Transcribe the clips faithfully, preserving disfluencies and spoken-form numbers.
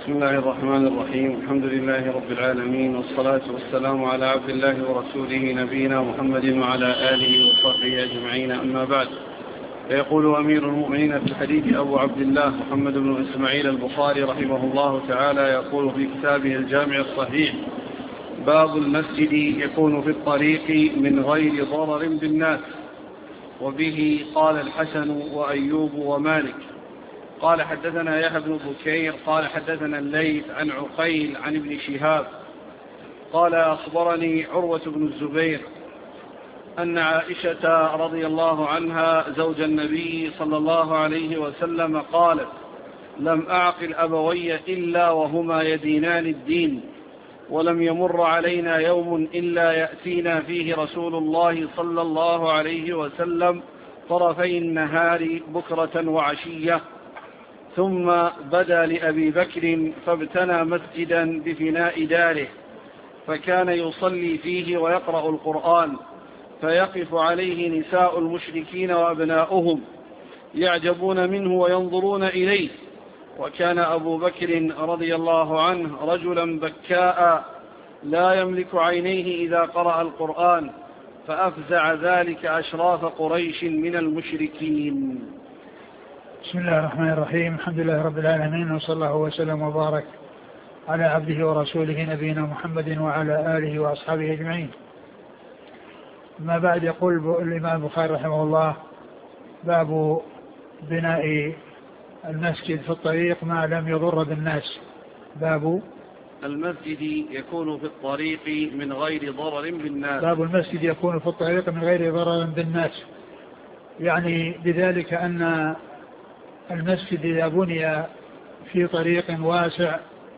بسم الله الرحمن الرحيم. الحمد لله رب العالمين، والصلاة والسلام على عبد الله ورسوله نبينا محمد وعلى آله وصحبه أجمعين، أما بعد. فيقول أمير المؤمنين في الحديث أبو عبد الله محمد بن إسماعيل البخاري رحمه الله تعالى، يقول في كتابه الجامع الصحيح: باب المسجد يكون في الطريق من غير ضرر بالناس. وبه قال الحسن وأيوب ومالك. قال حدثنا يحيى بن بكير قال حدثنا الليث عن عقيل عن ابن شهاب قال أخبرني عروة بن الزبير أن عائشة رضي الله عنها زوج النبي صلى الله عليه وسلم قالت: لم أعقل أبوي إلا وهما يدينان الدين، ولم يمر علينا يوم إلا يأتينا فيه رسول الله صلى الله عليه وسلم طرفي النهار بكرة وعشية. ثم بدا لأبي بكر فابتنى مسجدا بفناء داره، فكان يصلي فيه ويقرأ القرآن، فيقف عليه نساء المشركين وأبناؤهم يعجبون منه وينظرون إليه. وكان أبو بكر رضي الله عنه رجلا بكاء لا يملك عينيه إذا قرأ القرآن، فأفزع ذلك أشراف قريش من المشركين. بسم الله الرحمن الرحيم. الحمد لله رب العالمين، وصلى الله وسلم وبارك على عبده ورسوله نبينا محمد وعلى آله وأصحابه أجمعين. ما بعد، يقول الإمام البخاري رحمه الله: باب بناء المسجد في الطريق ما لم يضر بالناس. باب المسجد يكون في الطريق من غير ضرر بالناس. باب المسجد يكون في الطريق من غير ضرر بالناس، يعني بذلك أن المسجد إذا بني في طريق واسع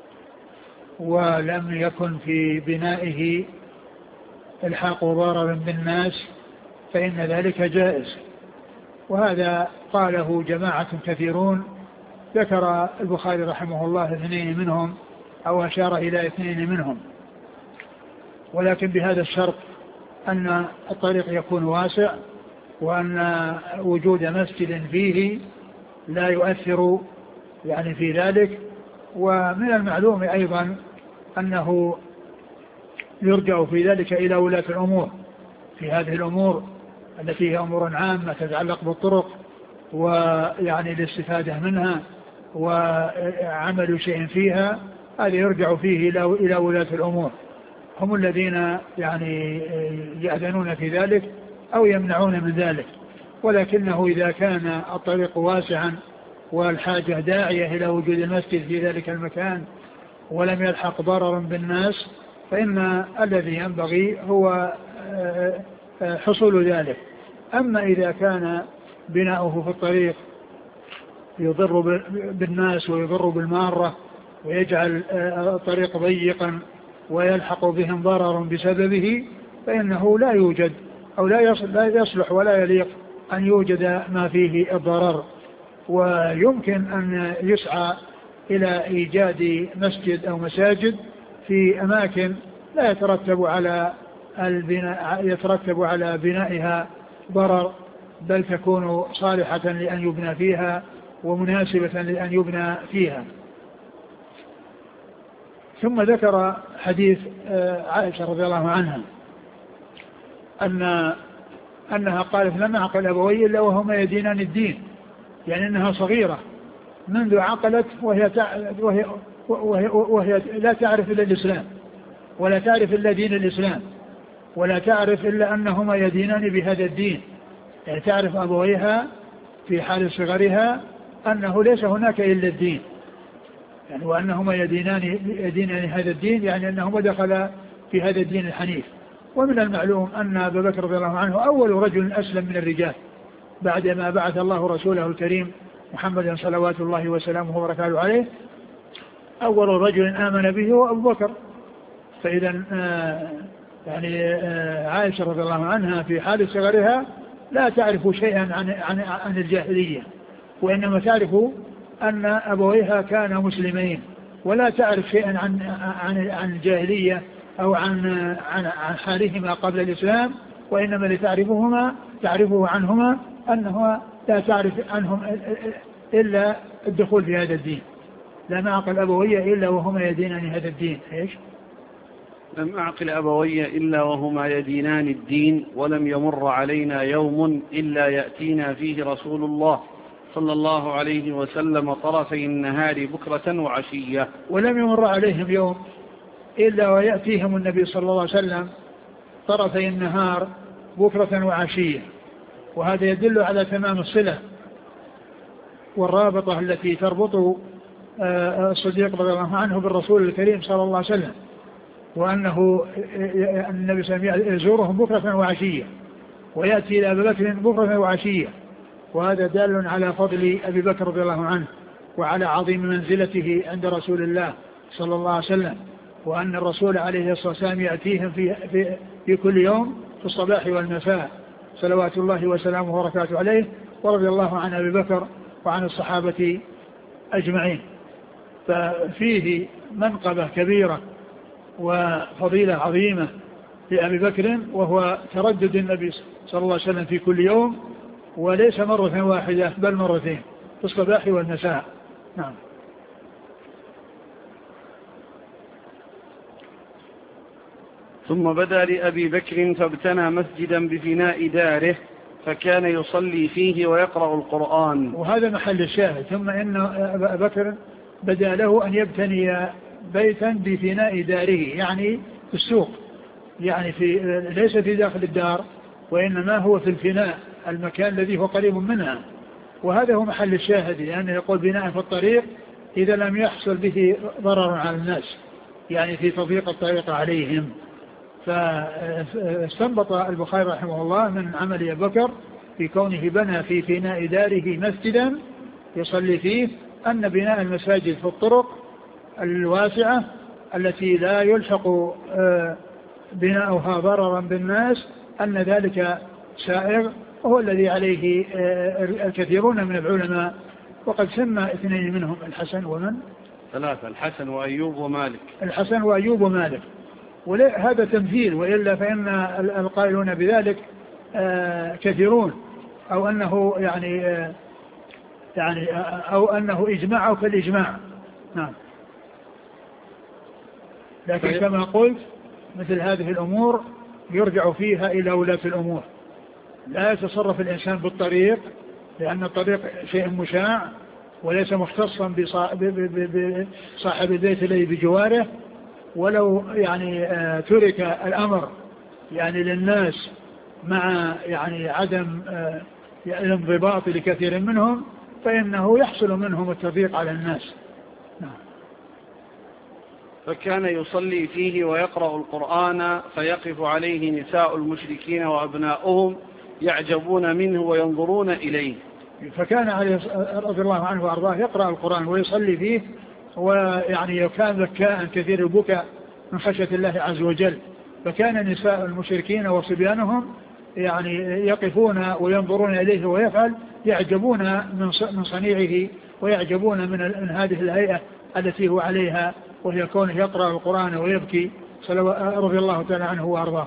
ولم يكن في بنائه الحاق ضرر بالناس فإن ذلك جائز. وهذا قاله جماعة كثيرون، ذكر البخاري رحمه الله اثنين منهم أو أشار إلى اثنين منهم، ولكن بهذا الشرط أن الطريق يكون واسع، وأن وجود مسجد فيه لا يؤثر يعني في ذلك. ومن المعلوم أيضا أنه يرجع في ذلك إلى ولاة الأمور في هذه الأمور التي هي أمور عامة تتعلق بالطرق ويعني الاستفادة منها وعمل شيء فيها، هذا يرجع فيه إلى ولاة الأمور، هم الذين يعني يأذنون في ذلك أو يمنعون من ذلك. ولكنه إذا كان الطريق واسعا والحاجة داعية إلى وجود المسجد في ذلك المكان ولم يلحق ضرر بالناس، فإن الذي ينبغي هو حصول ذلك. أما إذا كان بناؤه في الطريق يضر بالناس ويضر بالمارة ويجعل الطريق ضيقا ويلحق بهم ضرر بسببه، فإنه لا يوجد أو لا يصلح ولا يليق أن يوجد ما فيه الضرر. ويمكن أن يسعى إلى إيجاد مسجد أو مساجد في أماكن لا يترتب على البناء يترتب على بنائها ضرر، بل تكون صالحة لأن يبنى فيها ومناسبة لأن يبنى فيها. ثم ذكر حديث عائشة رضي الله عنها أن أنها قالت: لم أعقل أبوي إلا وهما يدينان الدين، يعني أنها صغيرة منذ عقلت وهي, وهي, وهي, وهي لا تعرف إلا الإسلام ولا تعرف إلا دين الإسلام ولا تعرف إلا أنهما يدينان بهذا الدين، يعني تعرف أبويها في حال صغرها أنه ليس هناك إلا الدين، يعني وأنهما يدينان, يدينان هذا الدين، يعني أنهما دخل في هذا الدين الحنيف. ومن المعلوم أن أبا بكر رضي الله عنه أول رجل أسلم من الرجال بعدما بعث الله رسوله الكريم محمد صلوات الله وسلامه وبركاته عليه، أول رجل آمن به هو أبو بكر. فإذا آه يعني آه عائشة رضي الله عنها في حال صغرها لا تعرف شيئا عن, عن, عن الجاهلية، وإنما تعرف أن أبويها كانا مسلمين، ولا تعرف شيئا عن, عن, عن الجاهلية أو عن, عن, عن حالهما قبل الإسلام، وإنما لتعرفهما تعرفه عنهما أنه لا تعرف عنهم إلا الدخول في هذا الدين. لم أعقل أبوي إلا وهما يدينان هذا الدين. إيش؟ لم أعقل أبوي إلا وهما يدينان الدين، ولم يمر علينا يوم إلا يأتينا فيه رسول الله صلى الله عليه وسلم طرفي النهار بكرة وعشية. ولم يمر عليهم يوم إلا ويأتيهم النبي صلى الله عليه وسلم طرفي النهار بكرة وعشية، وهذا يدل على تمام الصلة والرابطة التي تربط الصديق رضي الله عنه بالرسول الكريم صلى الله عليه وسلم، وأنه النبي صلى الله عليه وسلم يزورهم بكرة وعشية ويأتي إلى أبي بكر بكرة وعشية، وهذا دال على فضل أبي بكر رضي الله عنه وعلى عظيم منزلته عند رسول الله صلى الله عليه وسلم، وأن الرسول عليه الصلاة والسلام يأتيهم في, في, في كل يوم في الصباح والمساء صلوات الله وسلامه وبركاته عليه، ورضي الله عن أبي بكر وعن الصحابة أجمعين. ففيه منقبة كبيرة وفضيلة عظيمة لأبي بكر، وهو تردد النبي صلى الله عليه وسلم في كل يوم، وليس مرة واحدة بل مرتين في الصباح والمساء. نعم. ثم بدا لأبي بكر فابتنى مسجدا بفناء داره فكان يصلي فيه ويقرأ القرآن. وهذا محل الشاهد. ثم إن أبا بكر بدا له أن يبتني بيتا بفناء داره، يعني في السوق، يعني في ليس في داخل الدار، وإنما هو في الفناء، المكان الذي هو قريب منها. وهذا هو محل الشاهد، لأنه يعني يقول بناء في الطريق إذا لم يحصل به ضرر على الناس، يعني في تضييق الطريق عليهم. فاستنبط البخاري رحمه الله من عمل أبي بكر في كونه بنى في فناء داره مسجدا يصلي فيه أن بناء المساجد في الطرق الواسعة التي لا يلحق بناؤها ضررا بالناس أن ذلك سائغ، وهو الذي عليه الكثيرون من العلماء، وقد سمى اثنين منهم الحسن ومن ثلاثة، الحسن وأيوب ومالك. الحسن وأيوب ومالك. وهذا تمثيل، وإلا فإن القائلون بذلك كثيرون، أو أنه يعني يعني أو أنه إجماع أو كالإجماع. نعم. لكن كما قلت مثل هذه الأمور يرجع فيها إلى ولاة الأمور. لا يتصرف الإنسان بالطريق، لأن الطريق شيء مشاع وليس مختصا بصاحب البيت الذي بجواره. ولو يعني ترك الأمر يعني للناس مع يعني عدم الانضباط لكثير منهم فإنه يحصل منهم التضييق على الناس. نعم. فكان يصلي فيه ويقرأ القرآن فيقف عليه نساء المشركين وأبناؤهم يعجبون منه وينظرون إليه. فكان عليه رضي الله عنه وأرضاه يقرأ القرآن ويصلي فيه، ويعني كان ذكاء كثير البكاء من خشية الله عز وجل. فكان نساء المشركين وصبيانهم يعني يقفون وينظرون إليه ويفعل، يعجبون من صنيعه ويعجبون من هذه الهيئة التي هو عليها، وهي كونه يقرأ القرآن ويبكي رضي الله تعالى عنه وأرضاه.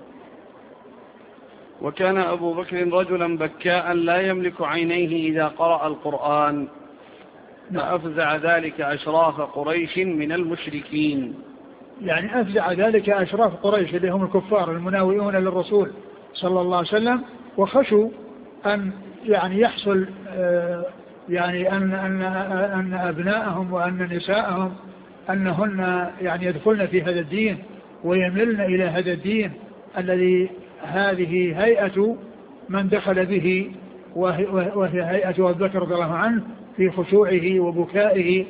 وكان أبو بكر رجلا بكاء لا يملك عينيه إذا قرأ القرآن، فأفزع ذلك أشراف قريش من المشركين. يعني أفزع ذلك أشراف قريش اللي هم الكفار المناوئون للرسول صلى الله عليه وسلم، وخشوا أن يعني يحصل يعني أن, أن, أن أبناءهم وأن نساءهم أنهن يعني يدخلن في هذا الدين ويملن إلى هذا الدين الذي هذه هيئة من دخل به، وهي هيئة أبي بكر رضي الله عنه في خشوعه وبكائه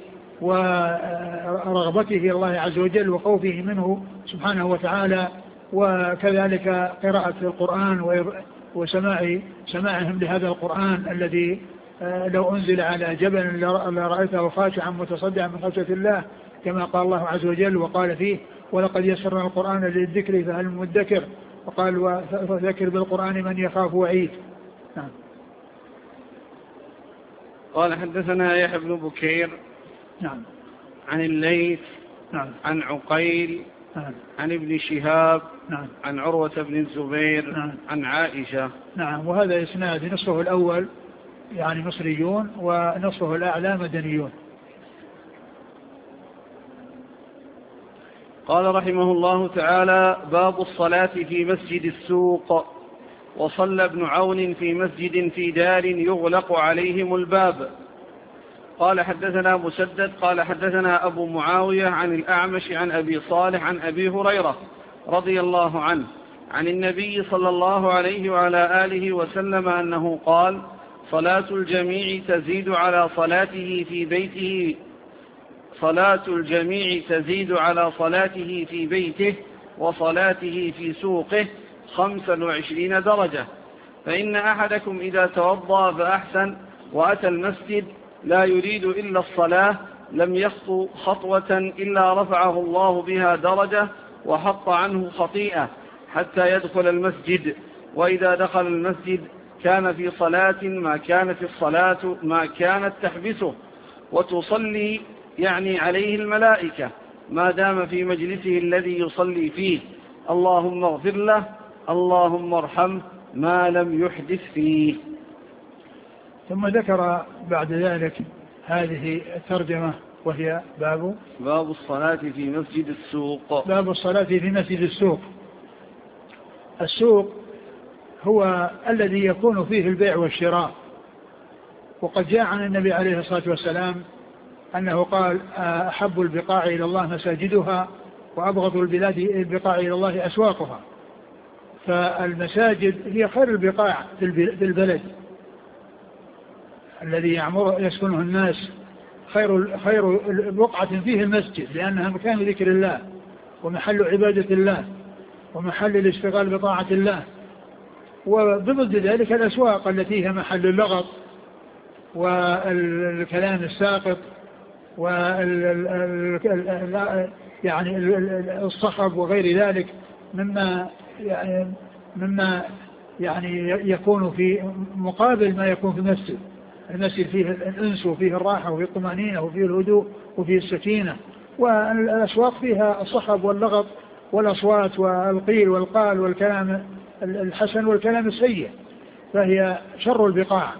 ورغبته الله عز وجل وخوفه منه سبحانه وتعالى، وكذلك قراءة القرآن وسماع سماعهم لهذا القرآن الذي لو أنزل على جبل لرأيته خاشعا متصدعا من خشية الله، كما قال الله عز وجل وقال فيه ولقد يسرنا القرآن للذكر فهل من مدكر، وقال وذكر بالقرآن من يخاف وعيد. نعم. قال حدثنا يحيى بن بكير نعم عن الليث نعم عن عقيل نعم عن ابن شهاب نعم عن عروة بن الزبير نعم عن عائشة. نعم. وهذا إسناد نصفه الأول يعني مصريون ونصفه الأعلى مدنيون. قال رحمه الله تعالى: باب الصلاة في مسجد السوق. وصلى ابن عون في مسجد في دار يغلق عليهم الباب. قال حدثنا مسدد قال حدثنا أبو معاوية عن الأعمش عن أبي صالح عن أبي هريرة رضي الله عنه عن النبي صلى الله عليه وعلى آله وسلم أنه قال: صلاة الجميع تزيد على صلاته في بيته صلاة الجميع تزيد على صلاته في بيته وصلاته في سوقه خمسا وعشرين درجة. فإن أحدكم إذا توضأ فأحسن وأتى المسجد لا يريد إلا الصلاة لم يخطو خطوة إلا رفعه الله بها درجة وحط عنه خطيئة حتى يدخل المسجد. وإذا دخل المسجد كان في صلاة ما كانت الصلاة ما كانت تحبسه وتصلي يعني عليه الملائكة ما دام في مجلسه الذي يصلي فيه. اللهم اغفر له اللهم ارحمه ما لم يحدث فيه. ثم ذكر بعد ذلك هذه الترجمة وهي باب باب الصلاة في مسجد السوق. باب الصلاة في مسجد السوق. السوق هو الذي يكون فيه البيع والشراء. وقد جاء عن النبي عليه الصلاة والسلام أنه قال: أحب البقاع إلى الله مساجدها وأبغض البلاد البقاع إلى الله أسواقها. فالمساجد هي خير البقاع في البلد الذي يعمر يسكنه الناس، خير خير بقعة فيه المسجد لأنها مكان ذكر الله ومحل عبادة الله ومحل الاشتغال بطاعة الله. وضد ذلك الأسواق التي هي محل اللغط والكلام الساقط وال يعني الصخب وغير ذلك مما يعني مما يعني يكون في مقابل ما يكون في المسجد. المسجد فيه الأنس وفيه الراحة وفيه الطمأنينة وفيه الهدوء وفيه السكينة، والأسواق فيها الصخب واللغط والأصوات والقيل والقال والكلام الحسن والكلام السيء، فهي شر البقاع.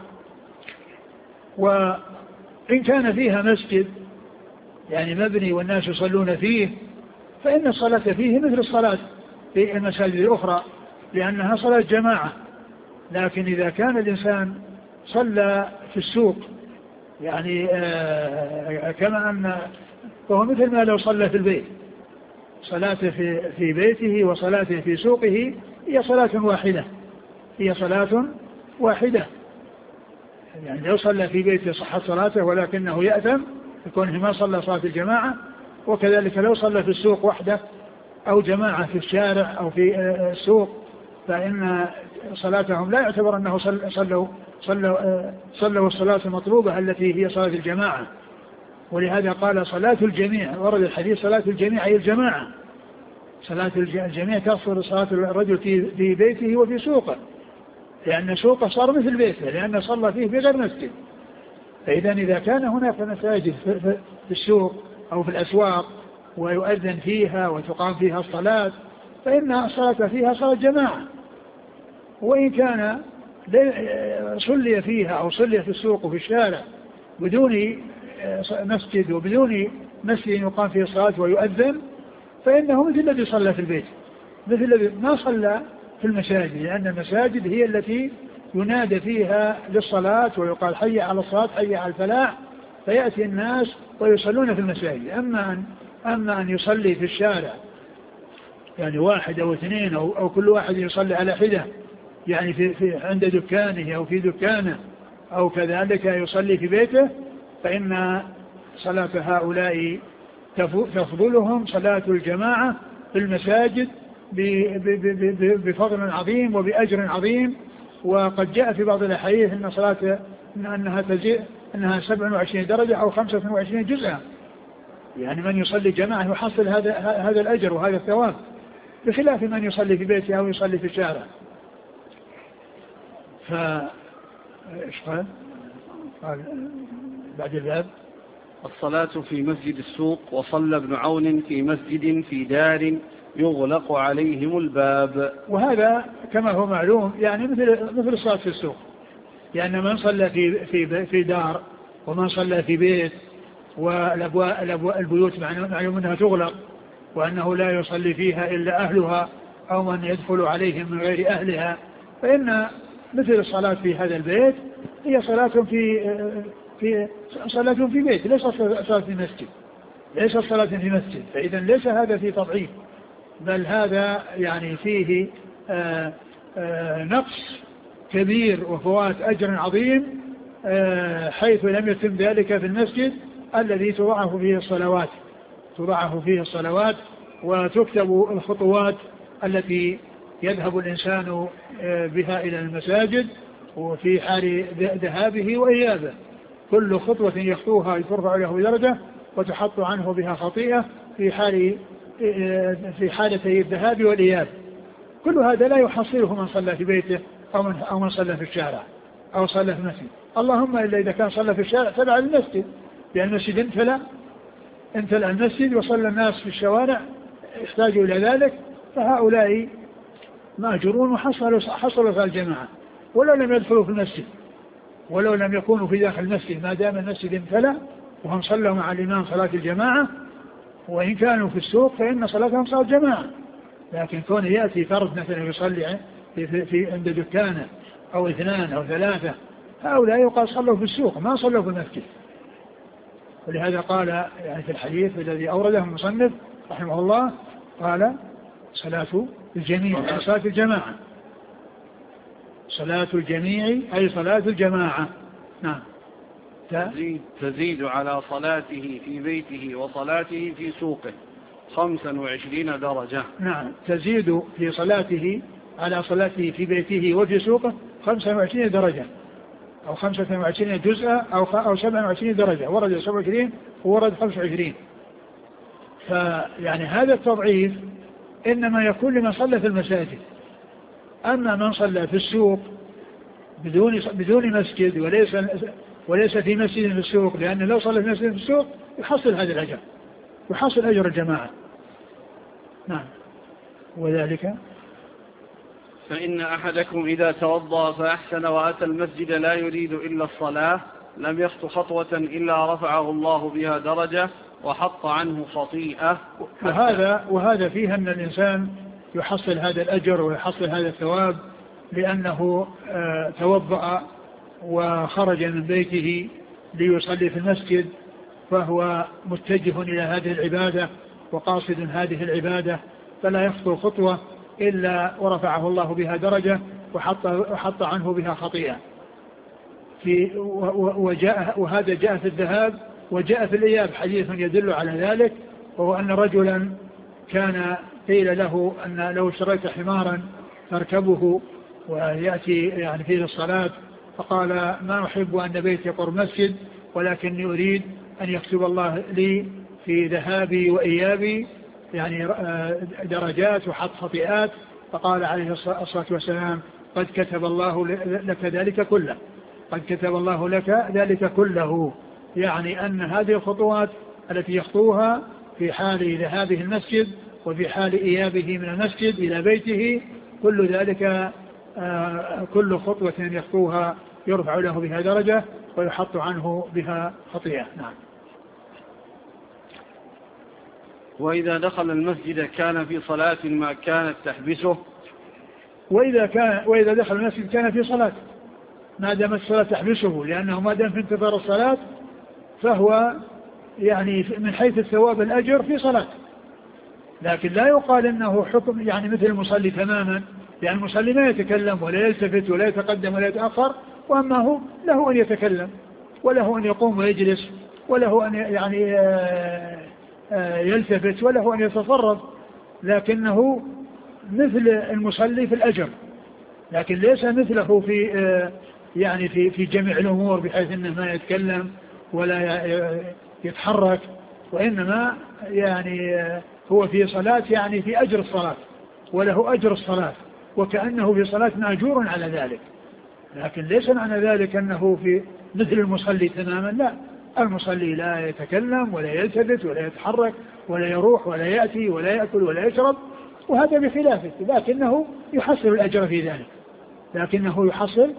وإن كان فيها مسجد يعني مبني والناس يصلون فيه فإن الصلاة فيه مثل الصلاة في المساجد الأخرى لأنها صلاة جماعة. لكن إذا كان الإنسان صلى في السوق يعني آه كما أن فهو مثل ما لو صلى في البيت، صلاته في, في بيته وصلاته في سوقه هي صلاة واحدة هي صلاة واحدة يعني لو صلى في بيته صحت صلاته ولكنه يأثم يكونه ما صلى صلاة الجماعة. وكذلك لو صلى في السوق وحده أو جماعة في الشارع أو في السوق فإن صلاتهم لا يعتبر أنه صلوا صلوا صلوا, صلوا الصلاة المطلوبة التي هي صلاة الجماعة. ولهذا قال صلاة الجميع، ورد الحديث صلاة الجميع أي الجماعة. صلاة الجميع تصل صلاة الرجل في بيته وفي سوقه لأن سوقه صار مثل بيته لأنه صلى فيه بغير مسجد. فإذا إذا كان هناك مساجد في السوق أو في الأسواق ويؤذن فيها وتقام فيها الصلاة فإن الصلاة فيها صلاة جماعة. وإن كان صلي فيها أو صلي في السوق وفي الشارع بدون مسجد وبدون مسجد يقام فيه الصلاة ويؤذن فإنه مثل الذي صلى في البيت، مثل الذي ما صلى في المساجد، لأن المساجد هي التي ينادى فيها للصلاة ويقال حي على الصلاة حي على الفلاح فيأتي الناس ويصلون في المساجد. أما أن, أما أن يصلي في الشارع يعني واحد أو اثنين أو, أو كل واحد يصلي على حدة يعني في, في عند دكانه أو في دكانه أو كذلك يصلي في بيته فإن صلاة هؤلاء تفضلهم صلاة الجماعة في المساجد بفضل عظيم وبأجر عظيم. وقد جاء في بعض الأحاديث أن صلاة أنها تزيد أنها سبعة وعشرين درجة أو خمسة وعشرين جزءا، يعني من يصلي جماعة يحصل هذا هذا الأجر وهذا الثواب بخلاف من يصلي في بيته أو يصلي في الشارع. ف إيش قال؟ قال بعد الباب الصلاة في مسجد السوق. وصلى ابن عون في مسجد في دار يغلق عليهم الباب. وهذا كما هو معلوم يعني مثل مثل الصلاة في السوق، لأن يعني من صلى في في في دار ومن صلى في بيت والأبواب البيوت معلوم أنها تغلق وأنه لا يصلي فيها إلا أهلها أو من يدخل عليهم من غير أهلها، فإن مثل الصلاة في هذا البيت هي صلاة في في صلاة في بيت، ليس صلاة في مسجد، ليس صلاة في مسجد. فإذا ليس هذا في تضعيف، بل هذا يعني فيه آآ آآ نقص كبير وفوات أجر عظيم، حيث لم يتم ذلك في المسجد الذي تضاعف فيه الصلوات تضاعف فيه الصلوات وتكتب الخطوات التي يذهب الإنسان بها إلى المساجد وفي حال ذهابه وإيابه. كل خطوة يخطوها ترفع له درجة وتحط عنه بها خطيئة في حال في حالتي الذهاب والإياب. كل هذا لا يحصله من صلى في بيته أو من, أو من صلى في الشارع أو صلى في المسجد، اللهم إلا إذا كان صلى في الشارع تبع المسجد، لأن المسجد امتلأ امتلأ المسجد وصلى الناس في الشوارع يحتاجوا إلى ذلك، فهؤلاء مأجرون وحصلوا حصلوا في الجماعة ولو لم يدخلوا في المسجد، ولو لم يكونوا في داخل المسجد، ما دام المسجد امتلأ وهم صلوا مع الإمام صلاة الجماعة. وإن كانوا في السوق فإن صلاتهم صلاة جماعة، لكن كون يأتي فرد مثلا يصلي في, في, في عند دكانة أو اثنان أو ثلاثة، هؤلاء يقال صلوا في السوق ما صلوا في المسجد. ولهذا قال يعني في الحديث الذي أورده المصنف رحمه الله، قال صلاة الجميع أي صلاة الجماعة، صلاة الجميع أي صلاة الجماعة. نعم. تزيد, تزيد على صلاته في بيته وصلاته في سوقه خمسا وعشرين درجة. نعم، تزيد في صلاته على صلاته في بيته وفي سوقه خمسا وعشرين درجة أو خمسة وعشرين جزءا أو أو سبعة وعشرين درجة، ورد سبعة وعشرين وورد خمسة وعشرين. فيعني هذا التضعيف إنما يكون لمن صلى في المساجد، أما من صلى في السوق بدون بدون مسجد وليس وليس في مسجد في السوق، لأنه لو صلى في مسجد في السوق يحصل هذا الأجر، يحصل أجر الجماعة. نعم. وذلك فإن أحدكم إذا توضأ فأحسن وأتى المسجد لا يريد إلا الصلاة لم يخط خطوة إلا رفعه الله بها درجة وحط عنه خطيئة. وهذا وهذا فيه أن الإنسان يحصل هذا الأجر ويحصل هذا الثواب لأنه آه توضأ وخرج من بيته ليصلي في المسجد، فهو متجه إلى هذه العبادة وقاصد هذه العبادة، فلا يخطو خطوة إلا ورفعه الله بها درجة وحط, وحط عنه بها خطيئة. في وجاء وهذا جاء في الذهاب وجاء في الإياب حديث يدل على ذلك، وهو أن رجلا كان قيل له أن لو اشتريت حمارا تركبه ويأتي يعني فيه الصلاة، فقال ما أحب أن بيتي قرب مسجد ولكني أريد أن يكتب الله لي في ذهابي وإيابي يعني درجات وحط خطيئات. فقال عليه الصلاة والسلام قد كتب الله لك ذلك كله، قد كتب الله لك ذلك كله، يعني أن هذه الخطوات التي يخطوها في حال ذهابه المسجد وفي حال إيابه من المسجد إلى بيته كل ذلك آه كل خطوة يخطوها يرفع له بها درجة ويحط عنه بها خطيئة. نعم. وإذا دخل المسجد كان في صلاة ما كانت تحبسه وإذا, كان وإذا دخل المسجد كان في صلاة ما دام الصلاة تحبسه، لأنه ما دام في انتظار الصلاة فهو يعني من حيث الثواب الأجر في صلاة، لكن لا يقال أنه حكم يعني مثل المصلي تماما، يعني المصلي ما يتكلم ولا يلتفت ولا يتقدم ولا يتأخر، وأما هو له أن يتكلم وله أن يقوم ويجلس وله أن يعني يلتفت وله أن يتصرف، لكنه مثل المصلي في الأجر، لكن ليس مثله في يعني في في جميع الأمور بحيث أنه ما يتكلم ولا يتحرك، وإنما يعني هو في صلاة يعني في أجر الصلاة وله أجر الصلاة وكأنه في صلاة مأجور على ذلك، لكن ليس معنى ذلك أنه في مثل المصلي تماما، لا، المصلي لا يتكلم ولا يلتفت ولا يتحرك ولا يروح ولا يأتي ولا يأكل ولا يشرب، وهذا بخلافه، لكنه يحصل الأجر في ذلك، لكنه يحصل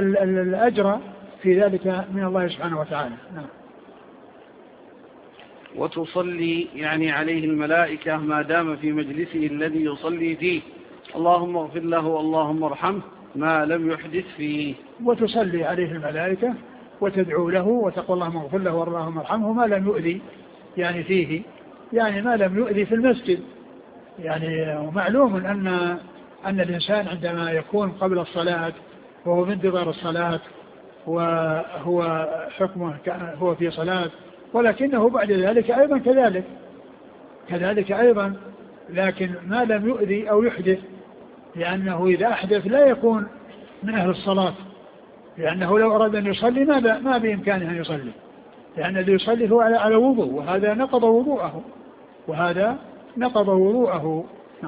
الأجر في ذلك من الله سبحانه وتعالى. نعم. وتصلي يعني عليه الملائكة ما دام في مجلسه الذي يصلي فيه، اللهم اغفر له اللهم ارحمه، ما لم يحدث فيه. وتصلي عليه الملائكة وتدعو له وتقول اللهم اغفر له واللهم ارحمه ما لم يؤذي يعني فيه، يعني ما لم يؤذي في المسجد. يعني معلوم أن أن الإنسان عندما يكون قبل الصلاة وهو من انتظار الصلاة وهو حكمه هو في صلاة، ولكنه بعد ذلك أيضا كذلك كذلك أيضا لكن ما لم يؤذي أو يحدث، لأنه إذا أحدث لا يكون من أهل الصلاة، لأنه لو أراد أن يصلي ما ما بإمكانه أن يصلي، لأن الذي يصلي هو على على وضوء، وهذا نقض وضوءه وهذا نقض وضوءه.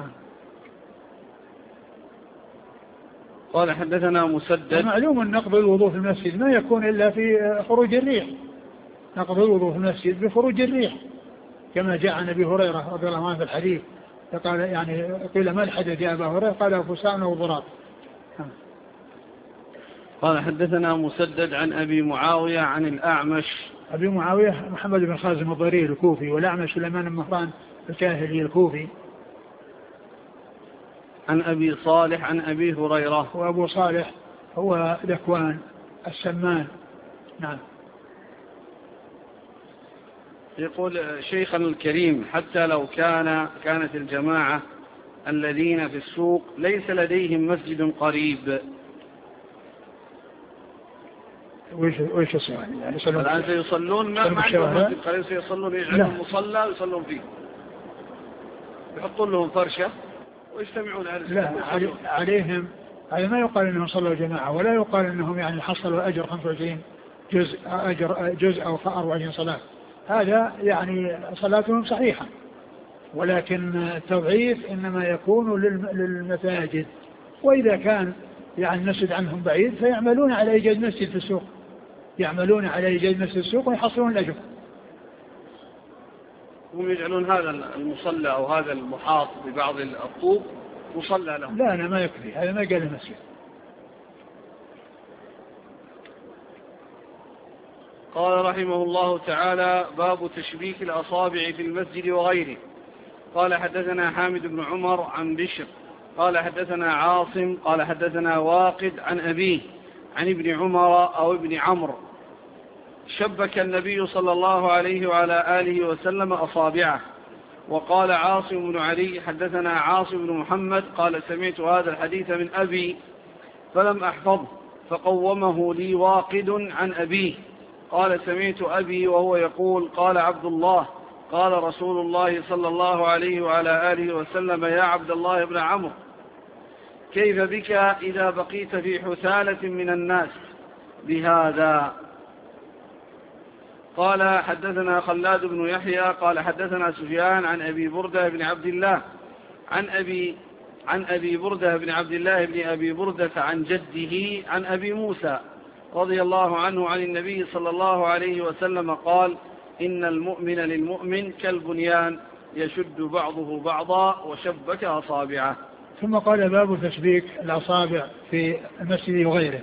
قال حدثنا مسدد. معلوم أن نقض الوضوء في المسجد ما يكون إلا في خروج الريح، نقض الوضوء في المسجد بخروج الريح، كما جاء عن أبي هريرة رضي الله عنه في الحديث، قال يعني قيل ما الحدث يا أبا هريرة؟ قال فسان وضراب. قال حدثنا مسدد عن أبي معاوية عن الأعمش. أبي معاوية محمد بن خازم الضرير الكوفي، والأعمش سليمان بن مهران الكاهلي الكوفي. عن أبي صالح عن أبي هريرة. وأبو صالح هو ذكوان السمان. نعم. يقول شيخنا الكريم حتى لو كان كانت الجماعة الذين في السوق ليس لديهم مسجد قريب. وإيش وإيش السؤال؟ يعني الآن سيصلون ما ما عندهم مسجد قريب، سيصلون يجعلون مصلى ويصلون فيه، يحطون لهم فرشة ويجتمعون على لا عليهم. هذا ما يقال انهم صلوا جماعة، ولا يقال انهم يعني حصلوا اجر خمسة وعشرين جزء اجر جزء او أربعة وعشرين صلاة. هذا يعني صلاتهم صحيحة، ولكن التضعيف انما يكون للمساجد، واذا كان يعني المسجد عنهم بعيد فيعملون على ايجاد مسجد في السوق، يعملون على ايجاد مسجد في السوق ويحصلون الاجر. هم يجعلون هذا المصلى أو هذا المحاط ببعض الطوب مصلى لهم. لا أنا ما يكفي، هذا ما قال المسجد. قال رحمه الله تعالى: باب تشبيك الأصابع في المسجد وغيره. قال حدثنا حامد بن عمر عن بشر قال حدثنا عاصم قال حدثنا واقد عن أبيه عن ابن عمر أو ابن عمرو: شبك النبي صلى الله عليه وعلى آله وسلم أصابعه. وقال عاصم بن علي حدثنا عاصم بن محمد قال سمعت هذا الحديث من أبي فلم أحفظه فقومه لي واقد عن أبيه قال سمعت أبي وهو يقول: قال عبد الله قال رسول الله صلى الله عليه وعلى آله وسلم: يا عبد الله بن عمرو، كيف بك إذا بقيت في حثالة من الناس بهذا؟ قال حدثنا خلاد بن يحيى قال حدثنا سفيان عن أبي بردة بن عبد الله عن أبي عن أبي بردة بن عبد الله بن أبي بردة عن جده عن أبي موسى رضي الله عنه عن النبي صلى الله عليه وسلم قال: إن المؤمن للمؤمن كالبنيان يشد بعضه بعضا وشبك أصابعه. ثم قال: باب تشبيك الأصابع في المسجد وغيره.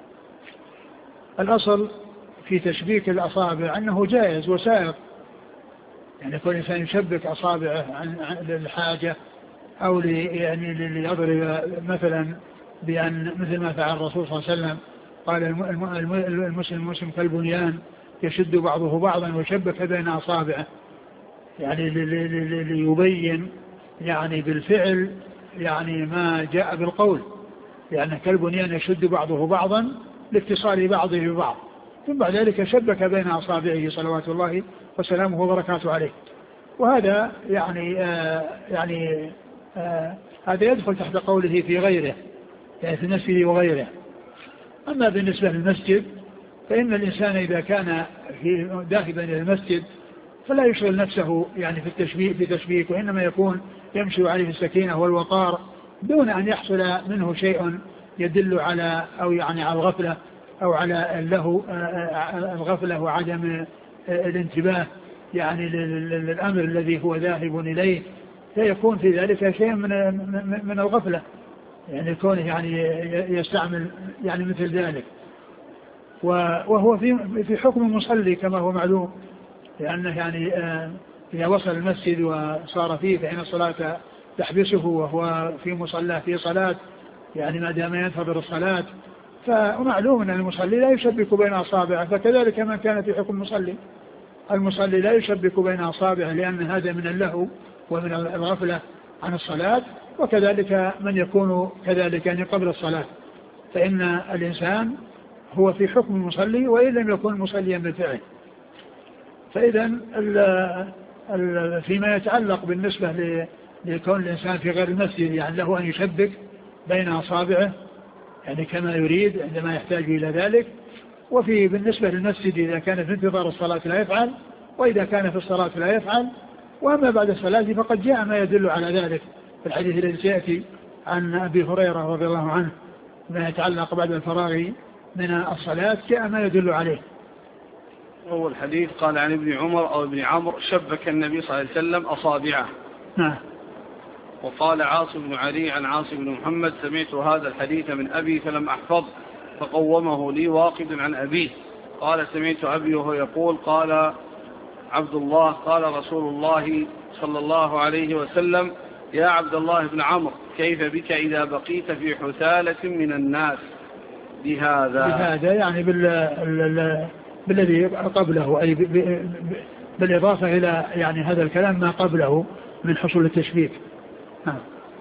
الأصل في تشبيك الأصابع أنه جائز وسائغ، يعني كل إنسان يشبك أصابعه عن للحاجة أو يعني ليضرب مثلا بأن مثل ما فعل الرسول صلى الله عليه وسلم قال: المسلم المسلم كالبنيان يشد بعضه بعضا ويشبك بين أصابعه، يعني ليبين يعني بالفعل يعني ما جاء بالقول، يعني كالبنيان يشد بعضه بعضا لاتصال بعضه ببعض. ثم بعد ذلك شبك بين أصابعه صلوات الله وسلامه وبركاته عليه. وهذا يعني آه يعني آه هذا يدخل تحت قوله في غيره، يعني في المسجد وغيره. أما بالنسبة للمسجد فإن الإنسان إذا كان في ذاهبا إلى المسجد فلا يشغل نفسه يعني في التشبيك في تشبيك، وإنما يكون يمشي عليه السكينة والوقار دون أن يحصل منه شيء يدل على أو يعني على الغفلة أو على له الغفلة وعدم الانتباه يعني للأمر الذي هو ذاهب إليه، فيكون في ذلك شيء من من الغفلة، يعني كونه يعني يستعمل يعني مثل ذلك. وهو في في حكم المصلي كما هو معلوم، لأنه يعني إذا وصل المسجد وصار فيه فإن الصلاة تحبسه وهو في مصلى في صلاة يعني ما دام ينتظر الصلاة. فمعلوم أن المصلي لا يشبك بين أصابعه، فكذلك من كان في حكم المصلي، المصلي لا يشبك بين أصابعه لأن هذا من اللهو ومن الغفلة عن الصلاة، وكذلك من يكون كذلك يعني قبل الصلاة، فإن الإنسان هو في حكم المصلي وإن لم يكن مصليا بالفعل. فإذا فيما يتعلق بالنسبة لكون الإنسان في غير المسجد يعني له أن يشبك بين أصابعه يعني كما يريد عندما يحتاج إلى ذلك. وفي بالنسبة للمسجد إذا كان في انتظار الصلاة لا يفعل، وإذا كان في الصلاة لا يفعل. وأما بعد الصلاة فقد جاء ما يدل على ذلك في الحديث الذي سيأتي عن أبي هريرة رضي الله عنه ما يتعلق بعد الفراغ من الصلاة جاء ما يدل عليه. أول حديث قال عن ابن عمر أو ابن عمرو شبك النبي صلى الله عليه وسلم أصابعه. نعم. وقال عاصم بن علي عن عاصم بن محمد سمعت هذا الحديث من أبي فلم أحفظ فقومه لي واقد عن أبيه. قال سمعت أبي وهو يقول قال عبد الله قال رسول الله صلى الله عليه وسلم يا عبد الله بن عمرو كيف بك إذا بقيت في حثالة من الناس بهذا بهذا يعني بال بالذي قبله أي بالإضافة إلى يعني هذا الكلام ما قبله من حصول التشبيك. نعم.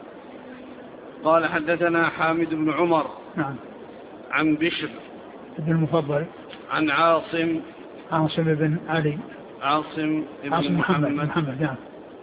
قال حدثنا حامد بن عمر نعم عن بشر بن المفضل عن عاصم عاصم بن علي عاصم بن عاصم محمد محمد, محمد نعم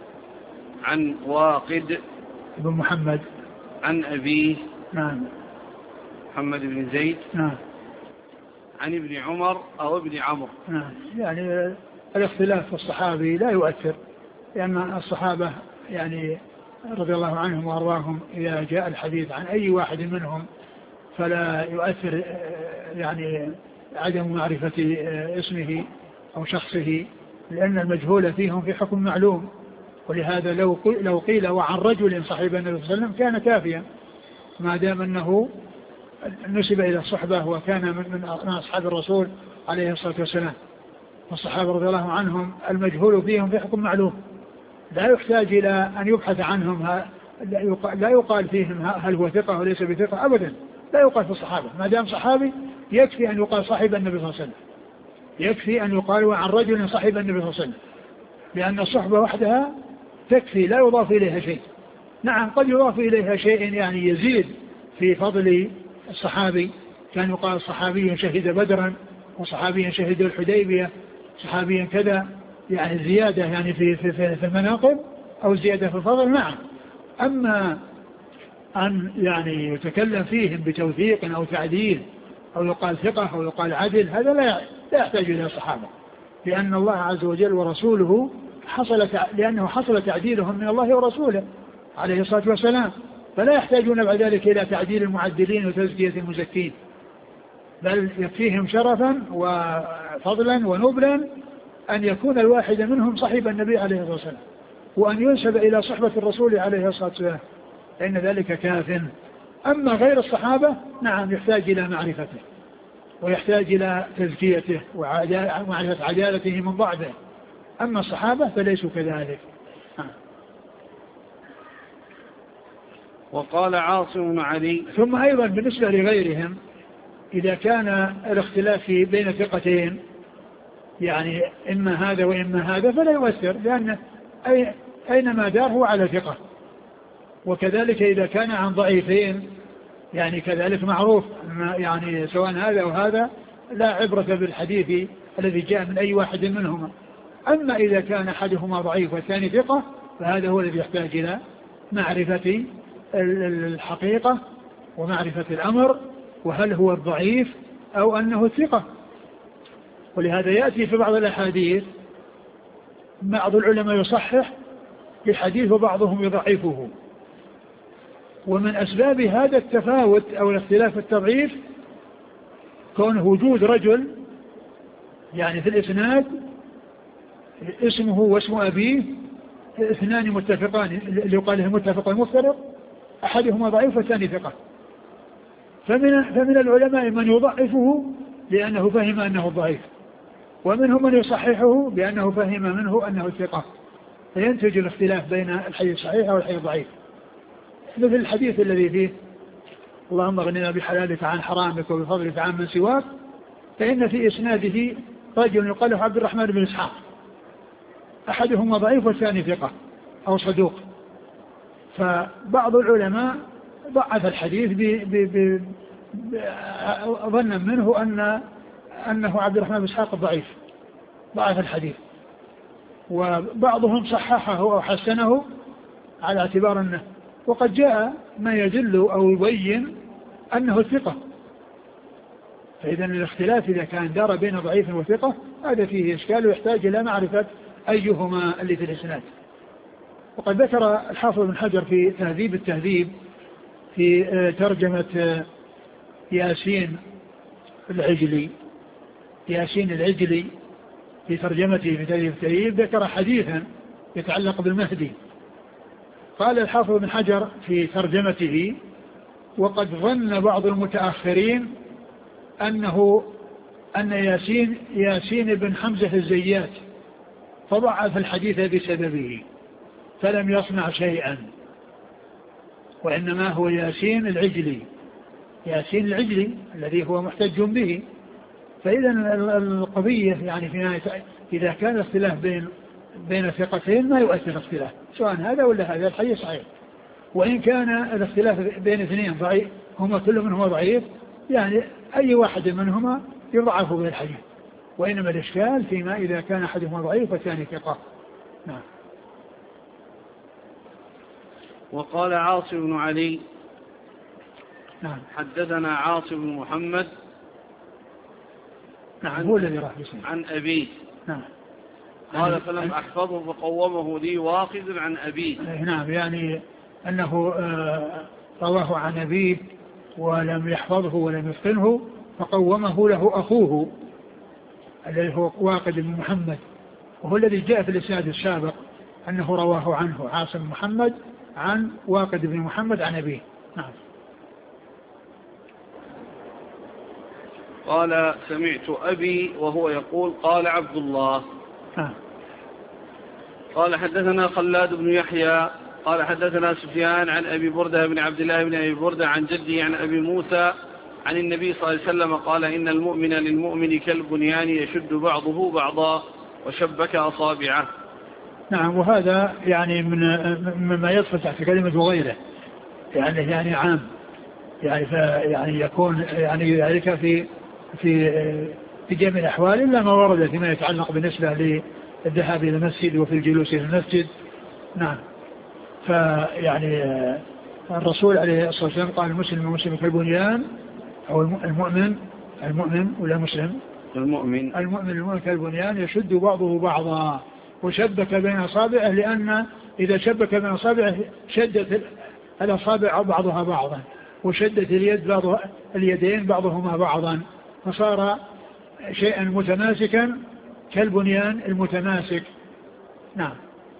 عن واقد بن محمد عن أبيه نعم محمد بن زيد نعم عن ابن عمر أو ابن عمرو. نعم. يعني الاختلاف في الصحابي لا يؤثر، لأن الصحابة يعني رضي الله عنهم وأرضاهم إذا جاء الحديث عن أي واحد منهم فلا يؤثر يعني عدم معرفة اسمه أو شخصه، لأن المجهول فيهم في حكم معلوم. ولهذا لو لو قيل وعن رجل صحيب النبي صلى الله عليه وسلم كان كافيا ما دام أنه نسب إلى الصحبة وكان من أصحاب الرسول عليه الصلاة والسلام. والصحابة رضي الله عنهم المجهول فيهم في حكم معلوم، لا يحتاج إلى أن يبحث عنهم، لا يقال فيهم هل هو ثقة وليس بثقة أبدا، لا يقال في الصحابة. ما دام صحابي يكفي أن يقال صاحب النبي صلى الله عليه وسلم، يكفي أن يقال وعن رجل صاحب النبي صلى الله عليه وسلم، لأن الصحبة وحدها تكفي لا يضاف إليها شيء. نعم قد يضاف إليها شيء يعني يزيد في فضل الصحابي، كان يقال صحابي شهد بدرا وصحابي شهد الحديبية صحابي كذا، يعني زيادة يعني في, في, في المناقب أو زيادة في الفضل. نعم. أما أن يعني يتكلم فيهم بتوثيق أو تعديل أو يقال ثقة أو يقال عدل هذا لا لا يحتاج إلى الصحابة، لأن الله عز وجل ورسوله حصل لأنه حصل تعديلهم من الله ورسوله عليه الصلاة والسلام، فلا يحتاجون بعد ذلك إلى تعديل المعدلين وتزكية المزكين، بل يكفيهم شرفا وفضلا ونبلا أن يكون الواحد منهم صاحب النبي عليه الصلاة والسلام وأن ينسب إلى صحبة الرسول عليه الصلاة والسلام، فإن ذلك كاف. أما غير الصحابة نعم يحتاج إلى معرفته ويحتاج إلى تزكيته ومعرفة عدالته من ضعفه، أما الصحابة فليسوا كذلك. وقال عاصم علي. ثم أيضا بالنسبة لغيرهم إذا كان الاختلاف بين ثقتين يعني إما هذا وإما هذا فلا يؤثر، لأن أي أينما دار هو على ثقة. وكذلك إذا كان عن ضعيفين يعني كذلك معروف يعني سواء هذا وهذا لا عبرة بالحديث الذي جاء من أي واحد منهما. أما إذا كان أحدهما ضعيف والثاني ثقة فهذا هو الذي يحتاج إلى معرفة الحقيقة ومعرفة الأمر، وهل هو الضعيف أو أنه الثقة. ولهذا يأتي في بعض الأحاديث بعض العلماء يصحح الحديث وبعضهم يضعفه، ومن أسباب هذا التفاوت أو الاختلاف التضعيف كونه وجود رجل يعني في الإسناد اسمه واسم أبيه اثنان متفقان اللي يقال له متفق ومفترق، أحدهما ضعيف والثاني ثقة، فمن, فمن العلماء من يضعفه لأنه فهم أنه ضعيف، ومنهم من يصححه بأنه فهم منه أنه ثقة، فينتج الاختلاف بين الحديث الصحيح والحديث الضعيف. مثل الحديث الذي فيه اللهم اغننا بحلالك عن حرامك وبفضلك عن من سواك، فإن في إسناده رجل يقال له عبد الرحمن بن إسحاق، أحدهما ضعيف والثاني ثقة أو صدوق. فبعض العلماء ضعف الحديث ظنا منه أن أنه عبد الرحمن بن إسحاق ضعيف، ضعف الحديث. وبعضهم صححه أو حسنه على اعتبار أنه، وقد جاء ما يدل أو يبين أنه ثقة. فإذا الاختلاف إذا كان دار بين ضعيف وثقة هذا فيه إشكال ويحتاج إلى معرفة أيهما اللي في الإسناد. وقد ذكر الحافظ بن حجر في تهذيب التهذيب في ترجمة ياسين العجلي ياسين العجلي في ترجمته في تهذيب التهذيب ذكر حديثا يتعلق بالمهدي. قال الحافظ بن حجر في ترجمته: وقد ظن بعض المتأخرين أنه أن ياسين ياسين بن حمزة الزيات، فضعف الحديث بسببه فلم يصنع شيئا، وإنما هو ياسين العجلي ياسين العجلي الذي هو محتج به. فإذا القضية يعني في إذا كان اختلاف بين بين ثقتين ما يؤثر اختلاف، سواء هذا ولا هذا الحديث صحيح. وإن كان الاختلاف بين اثنين ضعيف، هما كل منهما ضعيف، يعني أي واحد منهما يضعف به الحديث. وإنما الإشكال فيما إذا كان أحدهما ضعيف والثاني ثقة. نعم. وقال عاصم بن علي: نعم. حدثنا عاصم بن محمد نعم هو الذي راح بسنه عن أبيه. نعم. قال فلم أحفظه فقومه لي واخذ عن أبيه. نعم، يعني أنه رواه عن أبيه ولم يحفظه ولم يتقنه، فقومه له أخوه الذي هو واقد بن محمد، وهو الذي جاء في الإسناد السابق أنه رواه عنه عاصم بن محمد عن واقد بن محمد عن أبيه. نعم. قال سمعت أبي وهو يقول قال عبد الله. نعم. قال حدثنا خلاد بن يحيى قال حدثنا سفيان عن أبي بردة بن عبد الله بن أبي بردة عن جده عن أبي موسى عن النبي صلى الله عليه وسلم قال: إن المؤمن للمؤمن كالبنيان يشد بعضه بعضا وشبك أصابعه. نعم. وهذا يعني من مما يدخل تحت كلمة وغيره، يعني يعني عام، يعني يعني يكون يعني ذلك في في في جميع الأحوال إلا ما ورد فيما يتعلق بالنسبة للذهاب إلى المسجد وفي الجلوس إلى المسجد. نعم. فيعني الرسول عليه الصلاة والسلام قال: المسلم المسلم كالبنيان، أو المؤمن المؤمن ولا مسلم المؤمن المؤمن المؤمن كالبنيان يشد بعضه بعضا وشبك بين أصابعه، لأن إذا شبك بين أصابعه شدت الأصابع بعضها بعضا وشدت اليد بعض اليدين بعضهما بعضا، فصار شيئا متماسكا كالبنيان المتماسك. نعم.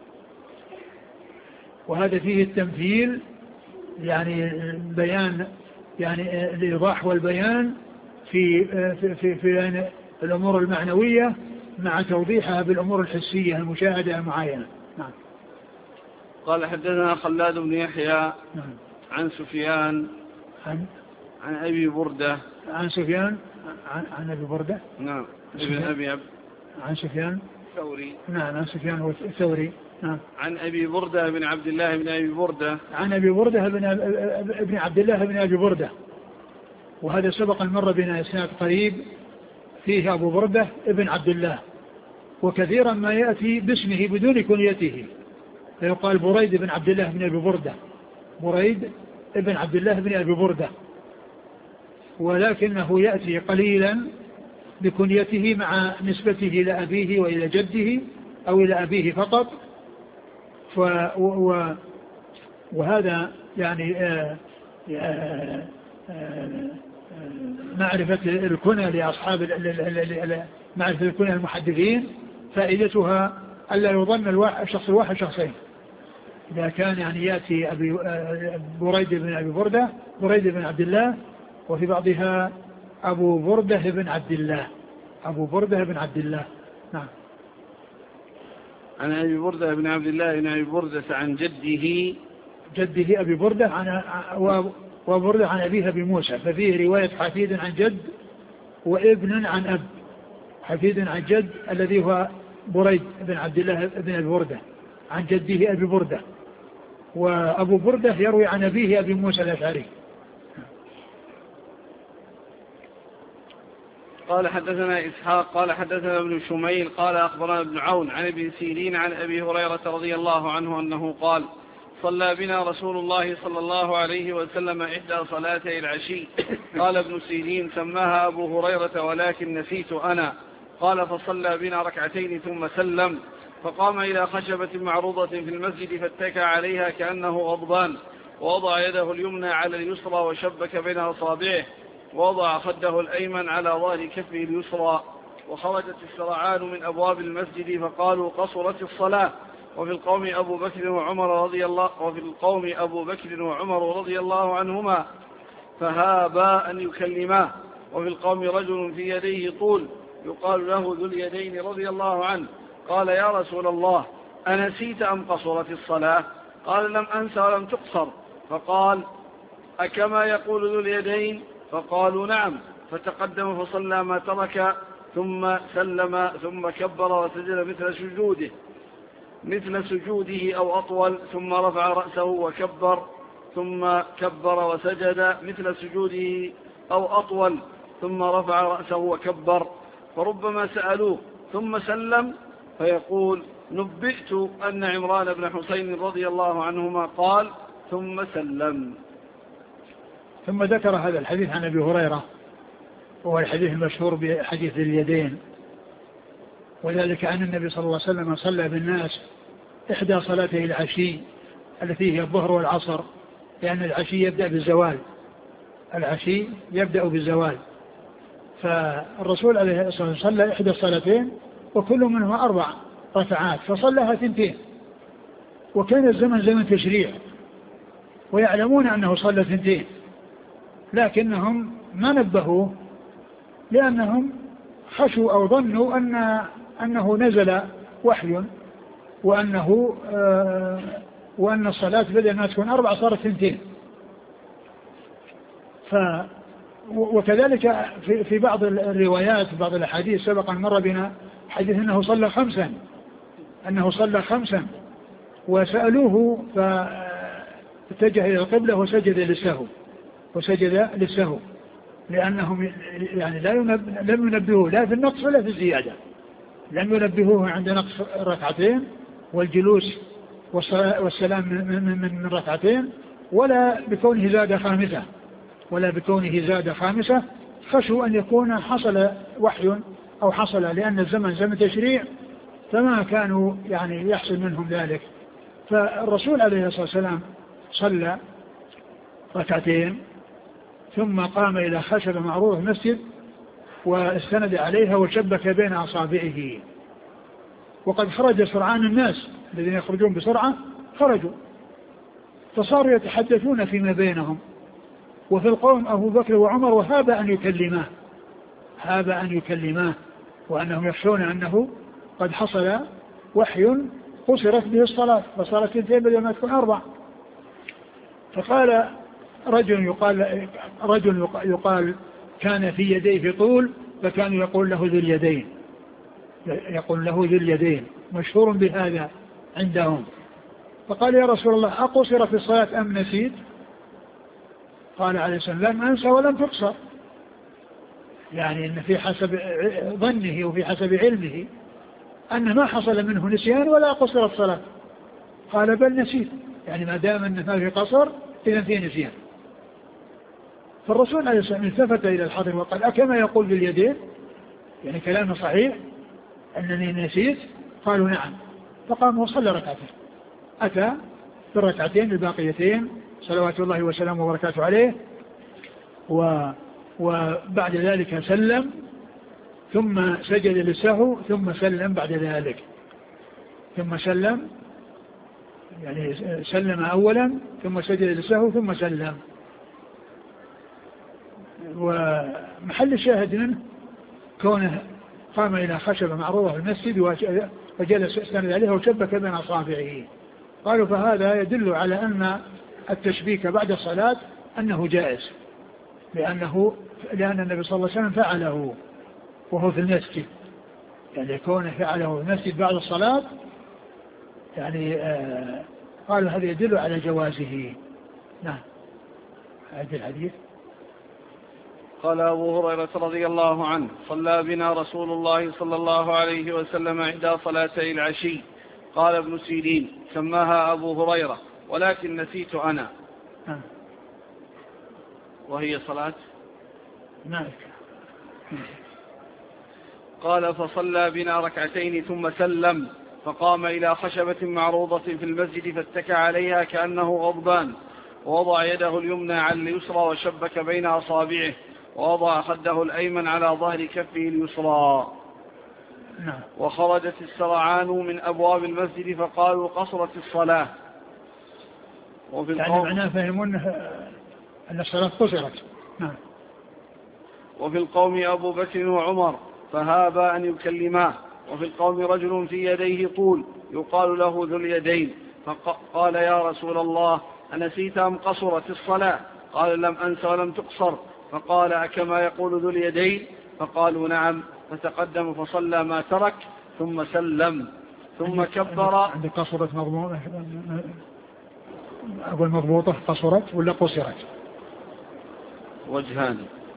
وهذا فيه التمثيل، يعني بيان، يعني الإيضاح والبيان في في في, في الأمور المعنوية مع توضيحها بالأمور الحسية المشاهدة المعاينة. نعم. قال حدثنا خلاد بن يحيى نعم. عن سفيان عن عن أبي بردة عن سفيان عن, عن أبي بردة نعم ابن أبي عبد عن سفيان الثوري نعم عن سفيان الثوري نعم عن أبي بردة بن عبد الله بن أبي بردة عن أبي بردة بن ابن عبد الله بن أبي بردة. وهذا سبق المرة بنا إسناد قريب فيه أبو بردة ابن عبد الله، وكثيرا ما يأتي باسمه بدون كنيته، فيقال بريد بن عبد الله بن أبي بردة، بريد ابن عبد الله بن أبي بردة، ولكنه يأتي قليلا بكنيته مع نسبته إلى أبيه وإلى جده أو إلى أبيه فقط. ف و وهذا يعني آآ آآ آآ معرفة الكنى لأصحاب معرفة الكنى المحدثين فائدتها ألا يظن الشخص الواحد شخصين. إذا كان يعني يأتي أبي بريد بن أبي بردة بريد بن عبد الله، وفي بعضها أبو بردة بن عبد الله، أبو بردة بن عبد الله. نعم. عن أبي بردة بن عبد الله بن أبي بردة عن جده جده أبي بردة عن وبردة عن أبيه أبي موسى، ففيه رواية حفيد عن جد وابن عن أب. حفيد عن جد الذي هو بريد بن عبد الله بن أبي بردة عن جده أبي بردة، وأبو بردة يروي عن أبيه أبي موسى الأشعري. قال حدثنا إسحاق قال حدثنا ابن شميل قال أخبرنا ابن عون عن ابن سيرين عن أبي هريرة رضي الله عنه أنه قال صلى بنا رسول الله صلى الله عليه وسلم إحدى صلاتي العشي. قال ابن سيرين سماها أبو هريرة ولكن نسيت أنا. قال فصلى بنا ركعتين ثم سلم، فقام إلى خشبة معروضة في المسجد فاتكى عليها كأنه غضبان، ووضع يده اليمنى على اليسرى وشبك بين أصابعه، ووضع خده الأيمن على ظهر كفه اليسرى. وخرجت السرعان من أبواب المسجد فقالوا قصرت الصلاة. وفي القوم أبو بكر وعمر رضي الله وفي القوم أبو بكر وعمر رضي الله عنهما فهابا أن يكلماه. وفي القوم رجل في يديه طول يقال له ذو اليدين رضي الله عنه. قال يا رسول الله أنسيت أم قصرت الصلاة؟ قال لم أنس ولم تقصر. فقال أكما يقول ذو اليدين؟ فقالوا نعم. فتقدم فصلى ما ترك ثم سلم ثم كبر وسجد مثل سجوده مثل سجوده أو أطول، ثم رفع رأسه وكبر ثم كبر وسجد مثل سجوده أو أطول، ثم رفع رأسه وكبر. فربما سألوه ثم سلم فيقول نبئت أن عمران بن حسين رضي الله عنهما قال ثم سلم. ثم ذكر هذا الحديث عن أبي هريرة، وهو الحديث المشهور بحديث اليدين، وذلك أن النبي صلى الله عليه وسلم صلى بالناس إحدى صلاتي العشي التي هي الظهر والعصر، لأن العشي يبدأ بالزوال، العشي يبدأ بالزوال. فالرسول عليه الصلاة والسلام صلى إحدى الصلاتين وكل منهما أربع ركعات، فصلىها ثنتين، وكان الزمن زمن تشريع ويعلمون أنه صلى ثنتين، لكنهم ما نبهوا لأنهم خشوا أو ظنوا أن أنه نزل وحي وأنه آه وأن الصلاة بدل ما تكون أربع صارت ثنتين. ف وكذلك في, في بعض الروايات في بعض الأحاديث سبق أن مر بنا حديث أنه صلى خمسا أنه صلى خمسا وسألوه فاتجه إلى القبلة وسجد للسهو وسجد للسهو لأنهم يعني لا لم ينبهوه لا في النقص ولا في الزيادة، لم ينبهوه عند نقص ركعتين والجلوس والسلام من ركعتين، ولا بكونه زاد خامسة ولا بكونه زاد خامسة خشوا أن يكون حصل وحي أو حصل، لأن الزمن زمن تشريع فما كانوا يعني يحصل منهم ذلك. فالرسول عليه الصلاة والسلام صلى ركعتين ثم قام إلى خشبة معروضة في المسجد واستند عليها وشبك بين أصابعه، وقد خرج سرعان الناس الذين يخرجون بسرعة خرجوا فصاروا يتحدثون فيما بينهم، وفي القوم أبو بكر وعمر وهاب أن يكلماه هاب أن يكلماه وأنهم يخشون أنه قد حصل وحي قصرت به الصلاة فصارت اثنتين بدل ما تكون أربع. فقال رجل يقال رجل يقال كان في يديه طول فكان يقول له ذو اليدين يقول له ذو اليدين مشهور بهذا عندهم. فقال يا رسول الله أقصر في الصلاة أم نسيت؟ قال عليه السلام لم أنسى ولم تقصر، يعني إن في حسب ظنه وفي حسب علمه أن ما حصل منه نسيان ولا قصر الصلاة. قال بل نسيت، يعني ما دام أن ما في قصر إذن في نسيان. فالرسول عليه السلام التفت إلى الحاضر وقال أكما يقول باليدين، يعني كلامه صحيح أنني نسيت؟ قالوا نعم. فقام وصلى ركعتين، أتى بالركعتين الباقيتين صلوات الله وسلامه وبركاته عليه، و وبعد ذلك سلم ثم سجد للسهو ثم سلم بعد ذلك ثم سلم يعني سلم أولا ثم سجد للسهو ثم سلم. ومحل الشاهد منه كونه قام إلى خشبة معروضة في المسجد وجلس استند عليها وشبك بين أصابعه. قالوا فهذا يدل على أن التشبيك بعد الصلاة أنه جائز، لأنه لأن النبي صلى الله عليه وسلم فعله وهو في المسجد، يعني كونه فعله في المسجد بعد الصلاة يعني آه قالوا هذا يدل على جوازه. نعم. هذا الحديث. قال أبو هريرة رضي الله عنه: صلى بنا رسول الله صلى الله عليه وسلم إحدى صلاتي العشي. قال ابن سيرين: سماها أبو هريرة ولكن نسيت أنا. آه. وهي صلاة نعم. قال: فصلى بنا ركعتين ثم سلم، فقام إلى خشبة معروضة في المسجد فاتكى عليها كأنه غضبان، ووضع يده اليمنى على اليسرى وشبك بين أصابعه، ووضع خده الأيمن على ظهر كفه اليسرى. نعم. وخرجت السرعان من أبواب المسجد فقالوا: قصرت الصلاة. وفي يعني معناه فهمون أن الصلاة قصرت. نعم. وفي القوم أبو بكر وعمر فهابا أن يكلماه. وفي القوم رجل في يديه طول يقال له ذو اليدين، فقال: يا رسول الله، أنسيت أم قصرت الصلاة؟ قال: لم أنس ولم تقصر. فقال: أكما يقول ذو اليدين؟ فقالوا: نعم. فتقدم فصلى ما ترك ثم سلم ثم كبر. عند قصرت مضمونة، أقول مضبوطة، قصرت ولا قصرت؟ وجهان.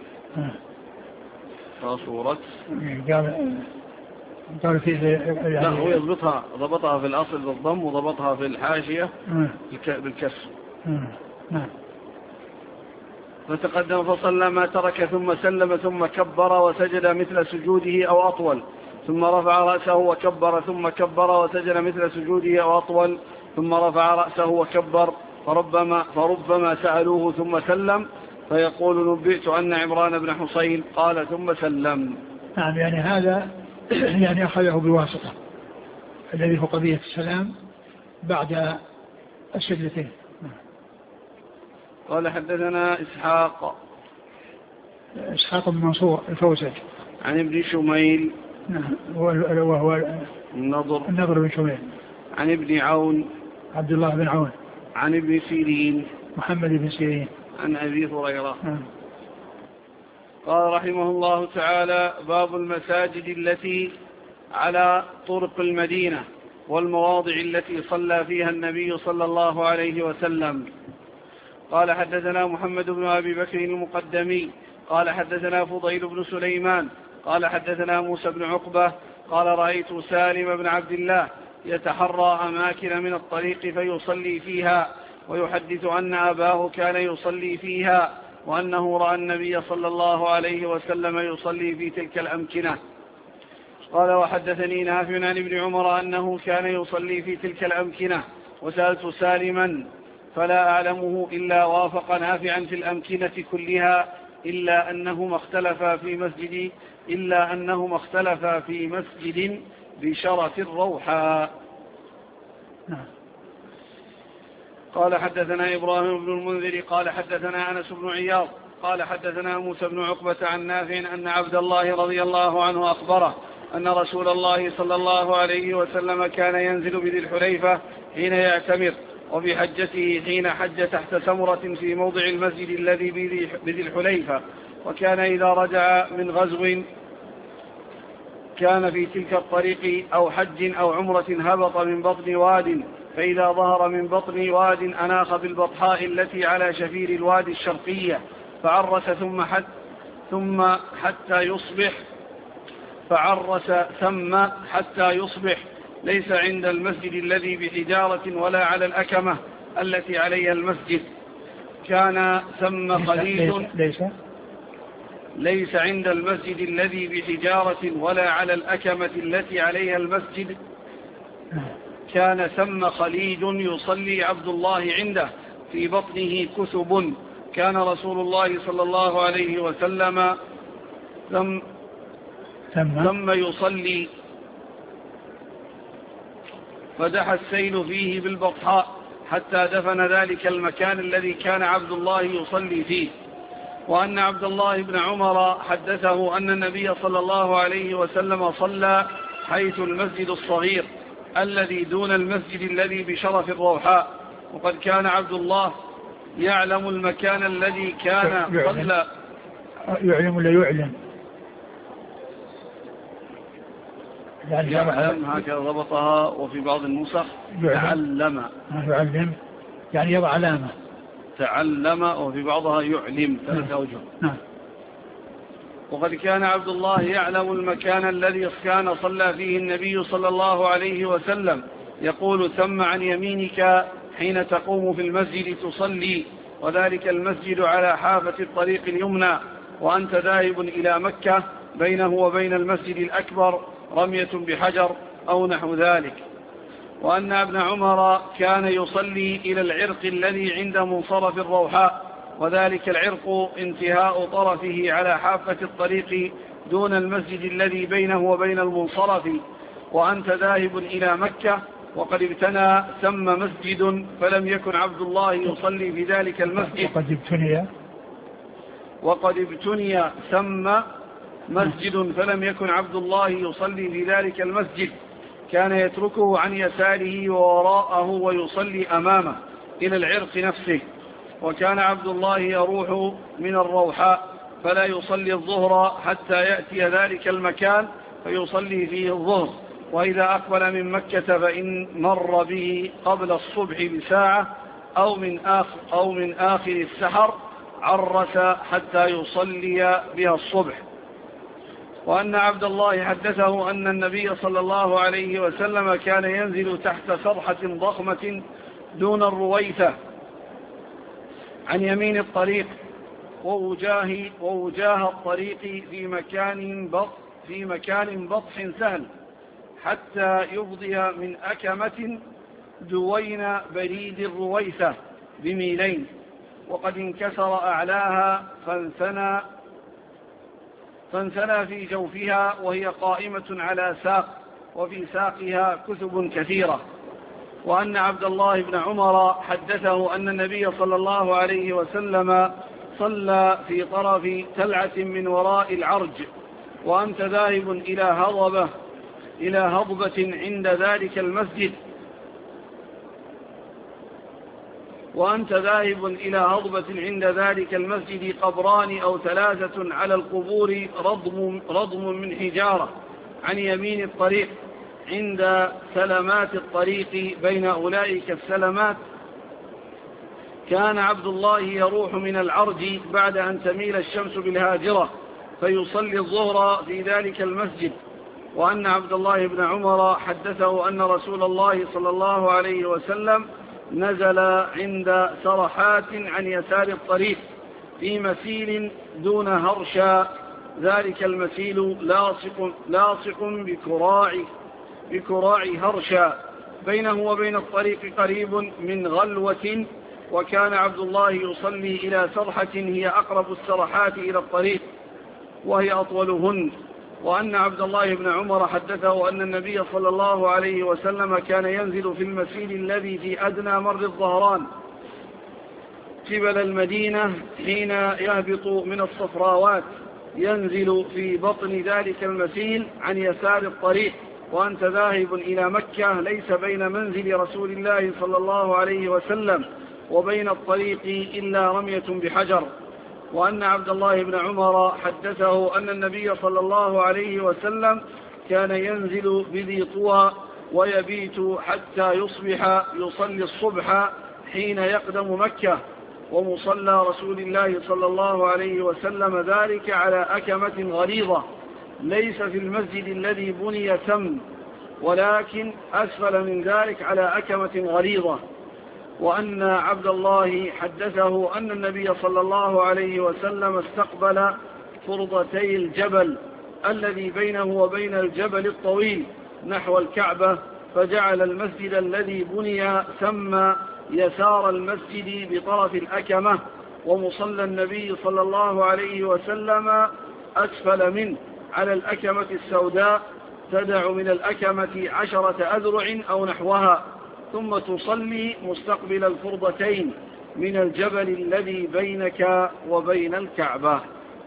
قصرت قال قال فيه يعني لا، هو يضبطها ضبطها في الأصل بالضم وضبطها في الحاشية بالكسر. نعم. فتقدم فصلى ما ترك ثم سلم ثم كبر وسجد مثل سجوده أو أطول، ثم رفع رأسه وكبر ثم كبر وسجد مثل سجوده أو أطول، ثم رفع رأسه وكبر. فربما, فربما سألوه ثم سلم فيقول: نبئت أن عمران بن حسين قال ثم سلم. نعم. يعني هذا يعني أخذه بواسطة الذي هو قضية السلام بعد السجدتين. قال: حدثنا إسحاق إسحاق بن منصور الفوزج عن ابن شميل وهو النضر النضر بن شميل عن ابن عون عبد الله بن عون عن ابن سيرين محمد بن سيرين عن أبي هريرة. قال رحمه الله تعالى: باب المساجد التي على طرق المدينة والمواضع التي صلى فيها النبي صلى الله عليه وسلم. قال: حدثنا محمد بن أبي بكر المقدمي قال: حدثنا فضيل بن سليمان قال: حدثنا موسى بن عقبة قال: رأيت سالم بن عبد الله يتحرى أماكن من الطريق فيصلي فيها، ويحدث أن أباه كان يصلي فيها، وأنه رأى النبي صلى الله عليه وسلم يصلي في تلك الأمكنة. قال: وحدثني نافع عن ابن عمر أنه كان يصلي في تلك الأمكنة، وسألت سالما فلا أعلمه إلا وافق نافعا في الأمكنة كلها إلا أنهما اختلفا في مسجد إلا أنهما اختلفا في مسجد بشرة الروحاء. قال: حدثنا إبراهيم بن المنذر قال: حدثنا أنس بن عياض قال: حدثنا موسى بن عقبة عن نافع أن عبد الله رضي الله عنه أخبره أن رسول الله صلى الله عليه وسلم كان ينزل بذي الحليفة حين يعتمر، وفي حجته حين حج تحت سمرة في موضع المسجد الذي بذي الحليفة، وكان إذا رجع من غزو كان في تلك الطريق أو حج أو عمرة هبط من بطن واد، فإذا ظهر من بطن واد أناخ بالبطحاء التي على شفير الوادي الشرقية فعرس ثم حتى ثم حتى يصبح فعرس ثم حتى يصبح ليس عند المسجد الذي بحجارة ولا على الأكمة التي عليها المسجد، كان ثم خليج ليس, ليس عند المسجد الذي بحجارة ولا على الأكمة التي عليها المسجد، كان ثم خليج يصلي عبد الله عنده في بطنه كثب، كان رسول الله صلى الله عليه وسلم ثم, ثم يصلي فدحى السيل فيه بالبطحاء حتى دفن ذلك المكان الذي كان عبد الله يصلي فيه. وأن عبد الله بن عمر حدثه أن النبي صلى الله عليه وسلم صلى حيث المسجد الصغير الذي دون المسجد الذي بشرف الروحاء، وقد كان عبد الله يعلم المكان الذي كان صلى. يعلم ولا يعلم؟ يعني يعلم هكذا ضبطها، وفي بعض النسخ تعلم. يعلم يعني يضع علامة. تعلم وفي بعضها يعلم، ثلاث أوجه. نعم. وقد كان عبد الله يعلم المكان الذي كان صلى فيه النبي صلى الله عليه وسلم، يقول ثم عن يمينك حين تقوم في المسجد تصلي، وذلك المسجد على حافة الطريق اليمنى، وأنت ذاهب إلى مكة بينه وبين المسجد الأكبر رمية بحجر أو نحو ذلك. وأن ابن عمر كان يصلي إلى العرق الذي عند منصرف الروحاء، وذلك العرق انتهاء طرفه على حافة الطريق دون المسجد الذي بينه وبين المنصرف، وأنت ذاهب إلى مكة وقد ابتنى ثم مسجد فلم يكن عبد الله يصلي في ذلك المسجد. وقد ابتني وقد ابتني ثم مسجد فلم يكن عبد الله يصلي في ذلك المسجد، كان يتركه عن يساره ووراءه ويصلي أمامه إلى العرق نفسه. وكان عبد الله يروح من الروحاء فلا يصلي الظهر حتى يأتي ذلك المكان فيصلي فيه الظهر، وإذا أقبل من مكة فإن مر به قبل الصبح بساعة أو من آخر, أو من آخر السحر عرس حتى يصلي بها الصبح. وأن عبد الله حدثه أن النبي صلى الله عليه وسلم كان ينزل تحت سرحة ضخمة دون الرويثة عن يمين الطريق ووجاه, ووجاه الطريق في مكان بط في مكان بطح سهل حتى يفضي من أكمة دوين بريد الرويثة بميلين، وقد انكسر أعلاها فانثنى فانثنى في جوفها وهي قائمة على ساق، وفي ساقها كثب كثيرة. وأن عبد الله بن عمر حدثه أن النبي صلى الله عليه وسلم صلى في طرف تلعة من وراء العرج، وأنت ذاهب إلى هضبة إلى هضبة عند ذلك المسجد وأنت ذاهب إلى هضبة عند ذلك المسجد قبران أو ثلاثة على القبور رضم, رضم من حجارة عن يمين الطريق عند سلمات الطريق بين أولئك السلمات. كان عبد الله يروح من العرج بعد أن تميل الشمس بالهاجرة فيصلي الظهر في ذلك المسجد. وأن عبد الله بن عمر حدثه أن رسول الله صلى الله عليه وسلم نزل عند سرحات عن يسار الطريق في مسيل دون هرشا، ذلك المسيل لاصق, لاصق بكراع, بكراع هرشا بينه وبين الطريق قريب من غلوة. وكان عبد الله يصلي إلى سرحة هي أقرب السرحات إلى الطريق وهي أطولهن. وأن عبد الله بن عمر حدثه أن النبي صلى الله عليه وسلم كان ينزل في المسيل الذي في أدنى مر الظهران قبل المدينة حين يهبط من الصفراوات، ينزل في بطن ذلك المسيل عن يسار الطريق، وأنت ذاهب إلى مكة ليس بين منزل رسول الله صلى الله عليه وسلم وبين الطريق إلا رمية بحجر. وأن عبد الله بن عمر حدثه أن النبي صلى الله عليه وسلم كان ينزل بذي طوى ويبيت حتى يصبح يصلي الصبح حين يقدم مكة، ومصلى رسول الله صلى الله عليه وسلم ذلك على أكمة غليظة ليس في المسجد الذي بني تم، ولكن أسفل من ذلك على أكمة غليظة. وأن عبد الله حدثه أن النبي صلى الله عليه وسلم استقبل فرضتي الجبل الذي بينه وبين الجبل الطويل نحو الكعبة، فجعل المسجد الذي بني ثم يسار المسجد بطرف الأكمة، ومصلى النبي صلى الله عليه وسلم أسفل منه على الأكمة السوداء تدع من الأكمة عشرة أذرع أو نحوها، ثم تصلي مستقبل الفرضتين من الجبل الذي بينك وبين الكعبة.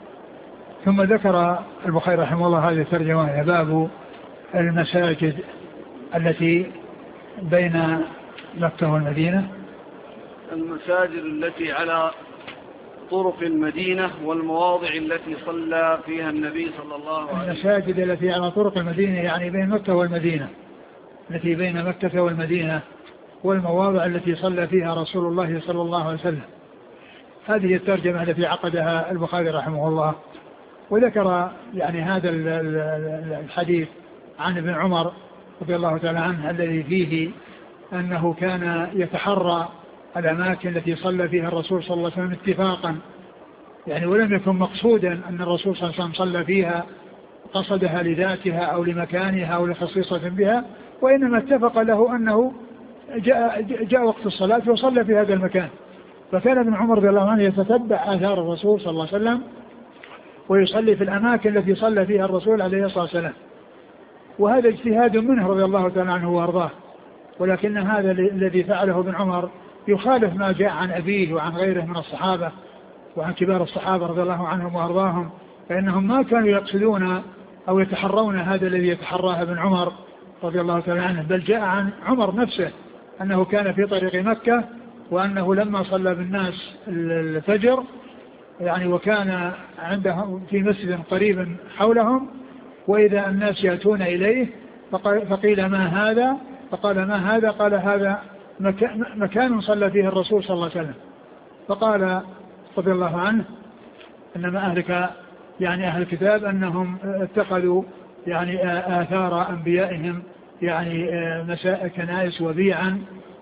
ثم ذكر البخاري رحمه الله هذه الترجمة: باب المساجد التي بين مكة والمدينة. المساجد التي على طرق المدينة والمواضع التي صلى فيها النبي صلى الله عليه وسلم. المساجد التي على طرق المدينة يعني بين مكة والمدينة، التي بين مكة والمدينة، والمواضع التي صلى فيها رسول الله صلى الله عليه وسلم. هذه الترجمة التي عقدها البخاري رحمه الله. وذكر يعني هذا الحديث عن ابن عمر رضي الله تعالى عنه الذي فيه أنه كان يتحرى الأماكن التي صلى فيها الرسول صلى الله عليه وسلم اتفاقا، يعني ولم يكن مقصودا أن الرسول صلى الله عليه وسلم صلى فيها قصدها لذاتها أو لمكانها أو لخصيصة بها، وإنما اتفق له أنه جاء, جاء وقت الصلاة وصلى في هذا المكان. فكان ابن عمر رضي الله عنه يتتبع آثار الرسول صلى الله عليه وسلم ويصلي في الأماكن التي صلى فيها الرسول عليه الصلاة والسلام، وهذا اجتهاد منه رضي الله تعالى عنه وارضاه. ولكن هذا الذي فعله ابن عمر يخالف ما جاء عن أبيه وعن غيره من الصحابة وعن كبار الصحابة رضي الله عنهم وارضاهم، فإنهم ما كانوا يقصدون أو يتحرون هذا الذي يتحراه ابن عمر رضي الله تعالى عنه، بل جاء عن عمر نفسه أنه كان في طريق مكة، وأنه لما صلى بالناس الفجر يعني وكان عنده في مسجد قريب حولهم، وإذا الناس يأتون إليه فقيل ما هذا؟ فقال ما هذا؟ قال هذا مكان صلى فيه الرسول صلى الله عليه وسلم. فقال رضي الله عنه إنما أهلك يعني أهل الكتاب أنهم اتخذوا يعني آثار أنبيائهم يعني مساء كنائس وبيعا،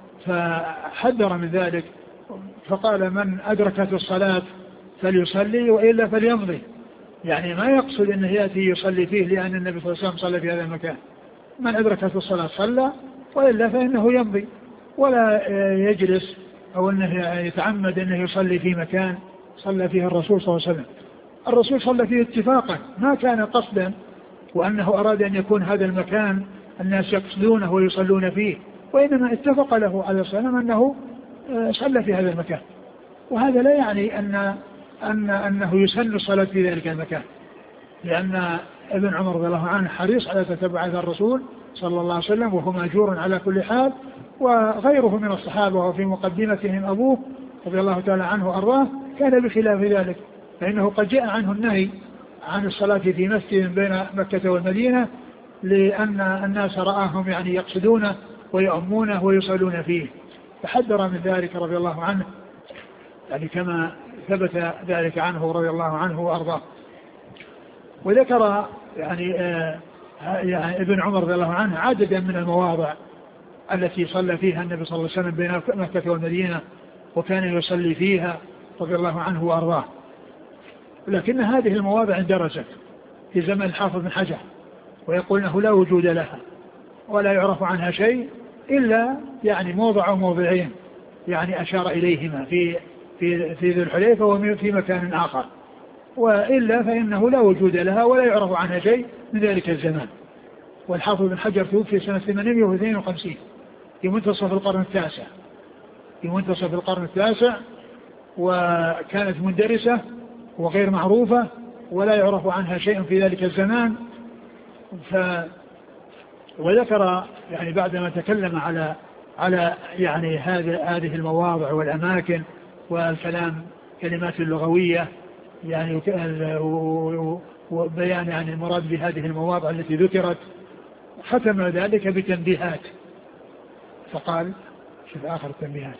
فحذر من ذلك. فقال من أدركت الصلاة فليصلي وإلا فليمضي، يعني ما يقصد أنه يأتي يصلي فيه لأن النبي صلى الله عليه وسلم صلى في هذا المكان. من أدركت الصلاة صلى وإلا فإنه يمضي، ولا يجلس أو أنه يتعمد أنه يصلي في مكان صلى فيه الرسول صلى الله عليه وسلم. الرسول صلى فيه اتفاقا، ما كان قصدا وأنه أراد أن يكون هذا المكان الناس يقصدونه ويصلون فيه، وإنما اتفق له عليه الصلاة والسلام أنه صلى في هذا المكان. وهذا لا يعني أن أن أنه يسن الصلاة في ذلك المكان، لأن ابن عمر رضي الله عنه حريص على تتبع الرسول صلى الله عليه وسلم، وهو ماجور على كل حال، وغيره من الصحابة وفي مقدمتهم أبوه رضي الله تعالى عنه وأرضاه كان بخلاف ذلك، فإنه قد جاء عنه النهي عن الصلاة في مسجد بين مكة والمدينة لأن الناس رآهم يعني يقصدونه ويؤمونه ويصلون فيه، فحذر من ذلك رضي الله عنه، يعني كما ثبت ذلك عنه رضي الله عنه وأرضاه. وذكر يعني, آه يعني ابن عمر رضي الله عنه عددا من المواضع التي صلى فيها النبي صلى الله عليه وسلم بين مكة والمدينة وكان يصلي فيها رضي الله عنه وأرضاه. لكن هذه المواضع اندرجت في زمن الحافظ بن حجر، ويقول أنه لا وجود لها ولا يعرف عنها شيء إلا يعني موضع أو موضعين يعني أشار إليهما في في في ذي الحليفة وفي مكان آخر، وإلا فإنه لا وجود لها ولا يعرف عنها شيء من ذلك الزمان. والحافظ بن حجر توفي سنة ثمانمائة واثنين وخمسين في منتصف القرن التاسع في منتصف القرن التاسع وكانت مندرسة وغير معروفة ولا يعرف عنها شيء في ذلك الزمان. ف وذكر يعني بعدما تكلم على على يعني هذه هذه المواضع والأماكن والكلام كلمات اللغوية يعني وبيان يعني المراد بهذه المواضع التي ذكرت، ختم ذلك بتنبيهات فقال شوف آخر التنبيهات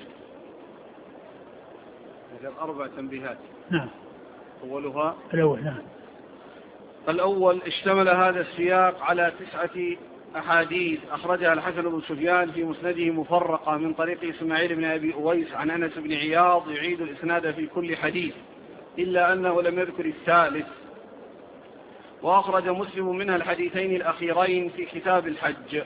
أربع تنبيهات. نعم. أولها الأول نعم الأول اشتمل هذا السياق على تسعة أحاديث أخرجها الحسن بن سفيان في مسنده مفرقة من طريق إسماعيل بن أبي أويس عن أنس بن عياض يعيد الإسناد في كل حديث إلا أنه لم يذكر الثالث. وأخرج مسلم منها الحديثين الأخيرين في كتاب الحج.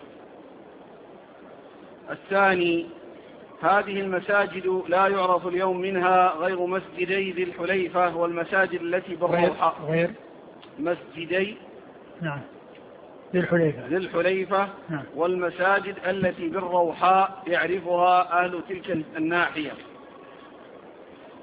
الثاني هذه المساجد لا يعرف اليوم منها غير مسجدي ذي الحليفة والمساجد التي بالروحاء غير مسجدي نعم ذي الحليفة ذي الحليفة نعم. والمساجد التي بالروحاء يعرفها أهل تلك الناحية.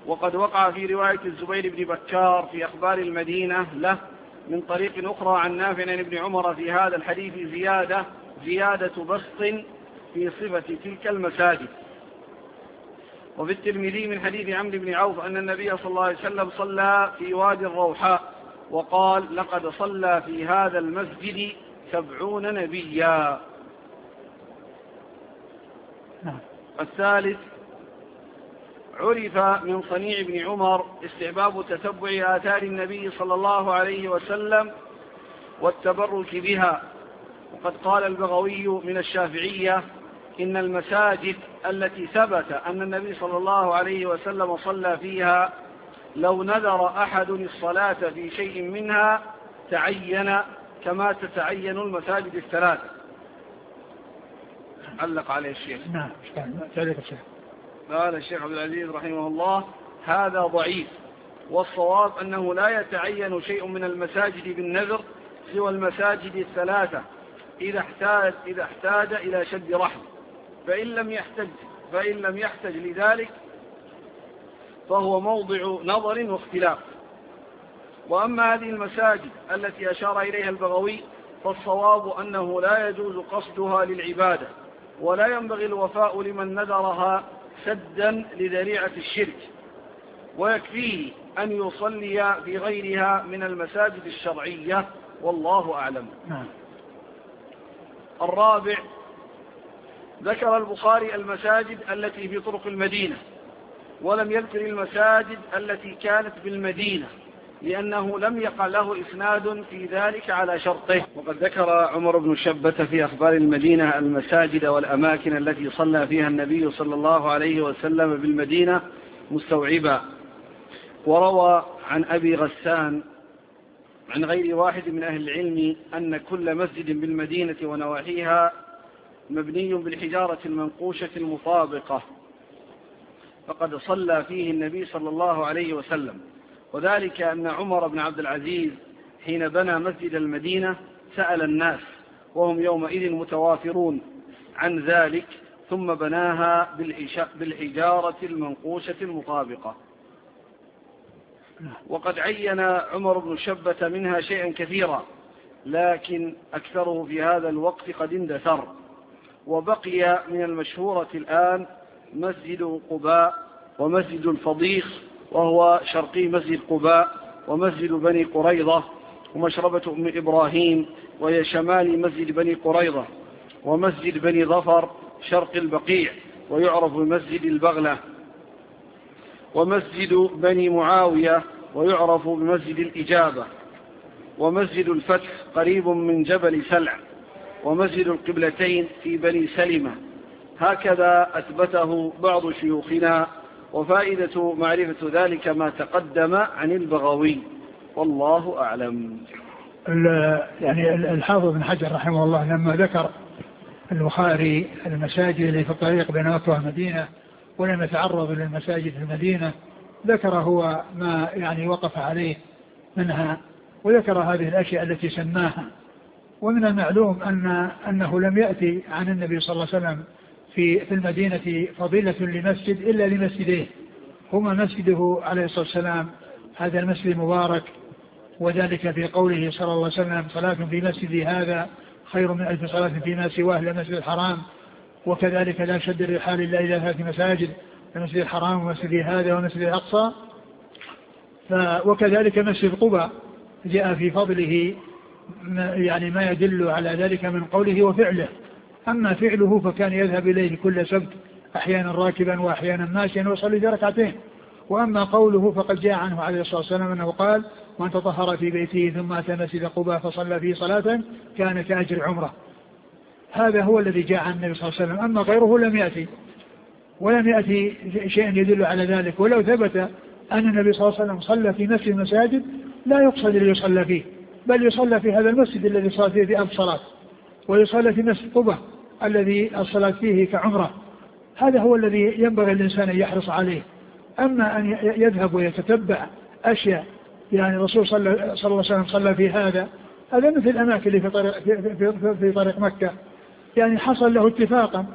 وقد وقع في رواية الزبير بن بكار في أخبار المدينة له من طريق أخرى عن نافع عن ابن عمر في هذا الحديث زيادة زيادة بسط في صفة تلك المساجد. وفي الترمذي من حديث عمرو بن عوف أن النبي صلى الله عليه وسلم صلى في وادي الروحاء وقال لقد صلى في هذا المسجد سبعون نبيا. الثالث عرف من صنيع ابن عمر استحباب تتبع آثار النبي صلى الله عليه وسلم والتبرك بها. وقد قال البغوي من الشافعية إن المساجد التي ثبت أن النبي صلى الله عليه وسلم صلى فيها لو نذر أحد الصلاة في شيء منها تعين كما تتعين المساجد الثلاثة. علق عليه الشيخ. نعم. ذلك الشيخ. قال الشيخ عبد العزيز رحمه الله هذا ضعيف، والصواب أنه لا يتعين شيء من المساجد بالنذر سوى المساجد الثلاثة إذا احتاج, إذا احتاج إلى شد رحم، فإن لم يحتج, فإن لم يحتج لذلك فهو موضع نظر واختلاف. وأما هذه المساجد التي أشار إليها البغوي فالصواب أنه لا يجوز قصدها للعبادة، ولا ينبغي الوفاء لمن نذرها سدا لذريعة الشرك، ويكفيه أن يصلي في غيرها من المساجد الشرعية، والله أعلم. الرابع ذكر البخاري المساجد التي في طرق المدينة، ولم يذكر المساجد التي كانت بالمدينة لأنه لم يقع له إسناد في ذلك على شرطه. وقد ذكر عمر بن شبة في أخبار المدينة المساجد والأماكن التي صلى فيها النبي صلى الله عليه وسلم بالمدينة مستوعبا. وروى عن أبي غسان عن غير واحد من أهل العلم أن كل مسجد بالمدينة ونواحيها مبني بالحجارة المنقوشة المطابقة فقد صلى فيه النبي صلى الله عليه وسلم، وذلك أن عمر بن عبد العزيز حين بنى مسجد المدينة سأل الناس وهم يومئذ متوافرون عن ذلك ثم بناها بالحجارة المنقوشة المطابقة. وقد عين عمر بن شبة منها شيئا كثيرا، لكن أكثره في هذا الوقت قد اندثر، وبقي من المشهورة الآن مسجد قباء ومسجد الفضيخ وهو شرقي مسجد قباء، ومسجد بني قريظة ومشربة أم إبراهيم وهي شمال مسجد بني قريظة، ومسجد بني ظفر شرق البقيع ويعرف بمسجد البغلة، ومسجد بني معاوية ويعرف بمسجد الإجابة، ومسجد الفتح قريب من جبل سلع، ومسجد القبلتين في بني سلمة. هكذا أثبته بعض شيوخنا، وفائدة معرفة ذلك ما تقدم عن البغوي، والله أعلم. يعني الحافظ بن حجر رحمه الله لما ذكر البخاري المساجد اللي في الطريق بين مكة والمدينة ولم يتعرض للمساجد في المدينة، ذكر هو ما يعني وقف عليه منها، وذكر هذه الأشياء التي سماها. ومن المعلوم أن أنه لم يأتي عن النبي صلى الله عليه وسلم في في المدينة فضيلة لمسجد إلا لمسجديه، هما مسجده عليه الصلاة والسلام هذا المسجد المبارك، وذلك في قوله صلى الله عليه وسلم صلاة في مسجدي هذا خير من ألف صلاة فيما سواه لمسجد الحرام، وكذلك لا شد الرحال إلا إلى ثلاث مساجد المسجد الحرام ومسجد هذا ومسجد الأقصى. وكذلك مسجد قباء جاء في فضله يعني ما يدل على ذلك من قوله وفعله. أما فعله فكان يذهب إليه كل سبت أحيانا راكبا وأحيانا ماشيا ويصلي في ركعتين. وأما قوله فقد جاء عنه عليه الصلاة والسلام أنه قال من تطهر في بيته ثم أتى مسجد قباء فصلى فيه صلاة كان كأجر عمره. هذا هو الذي جاء عن النبي صلى الله عليه وسلم، أما غيره لم يأتي ولم يأتي شيء يدل على ذلك. ولو ثبت أن النبي صلى الله عليه وسلم صلى في نفس المساجد لا يقصد اللي يصلى فيه، بل يصلى في هذا المسجد الذي صلى فيه في ألف صلاة، ويصلى في مسجد قباء الذي الصلاة فيه كعمره. هذا هو الذي ينبغي الإنسان أن يحرص عليه. أما أن يذهب ويتتبع أشياء يعني الرسول صلى الله عليه وسلم صلى في هذا، هذا مثل الأماكن اللي في طريق, في, في, في, في طريق مكة، يعني حصل له اتفاقا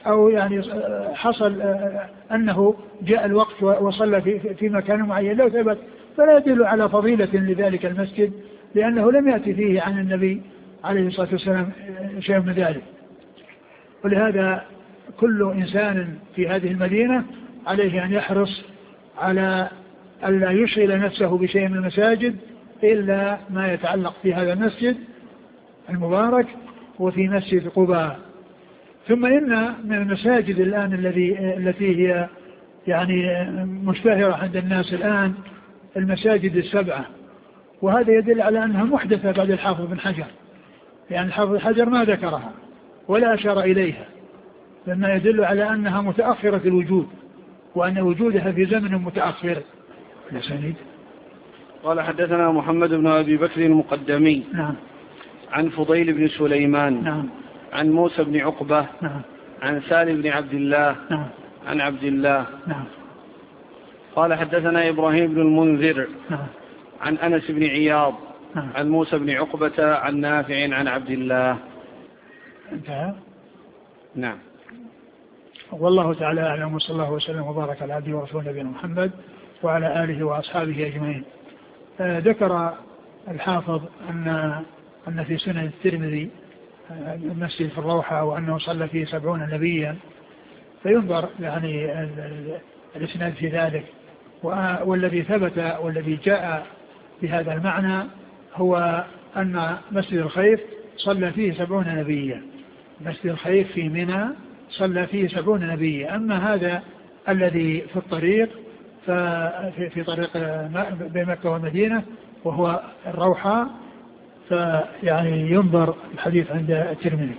أو يعني حصل أنه جاء الوقت وصلى في, في مكان معين لو ثبت فلا يدل على فضيلة لذلك المسجد، لأنه لم يأتي فيه عن النبي عليه الصلاة والسلام شيء من ذلك. ولهذا كل إنسان في هذه المدينة عليه أن يحرص على ألا يشغل نفسه بشيء من المساجد إلا ما يتعلق في هذا المسجد المبارك وفي مسجد قباء. ثم إن من المساجد الآن الذي التي هي يعني مشتهرة عند الناس الآن المساجد السبعة، وهذا يدل على أنها محدثة بعد الحافظ بن حجر، يعني الحافظ بن حجر ما ذكرها ولا أشار إليها، مما يدل على أنها متأخرة الوجود وأن وجودها في زمن متأخر. لسنيد قال حدثنا محمد بن أبي بكر المقدمي نعم عن فضيل بن سليمان نعم عن موسى بن عقبة نعم عن سالم بن عبد الله نعم عن عبد الله نعم قال حدثنا إبراهيم بن المنذر نعم عن أنس بن عياض نعم عن موسى بن عقبة عن نافع عن عبد الله. انتهى. نعم. والله تعالى أعلم، وصلى الله وسلم وبارك على عبده ورسوله نبينا محمد وعلى آله وأصحابه أجمعين. آه ذكر الحافظ أن أن في سنن الترمذي المسجد في الروحة وأنه صلى فيه سبعون نبيا، فينظر يعني الإسناد في ذلك، والذي ثبت والذي جاء بهذا المعنى هو أن مسجد الخيف صلى فيه سبعون نبيا، مسجد الخيف في منى صلى فيه سبعون نبيا. أما هذا الذي في الطريق في طريق بين مكة والمدينة وهو الروحة، فيعني ينظر الحديث عند الترمذي.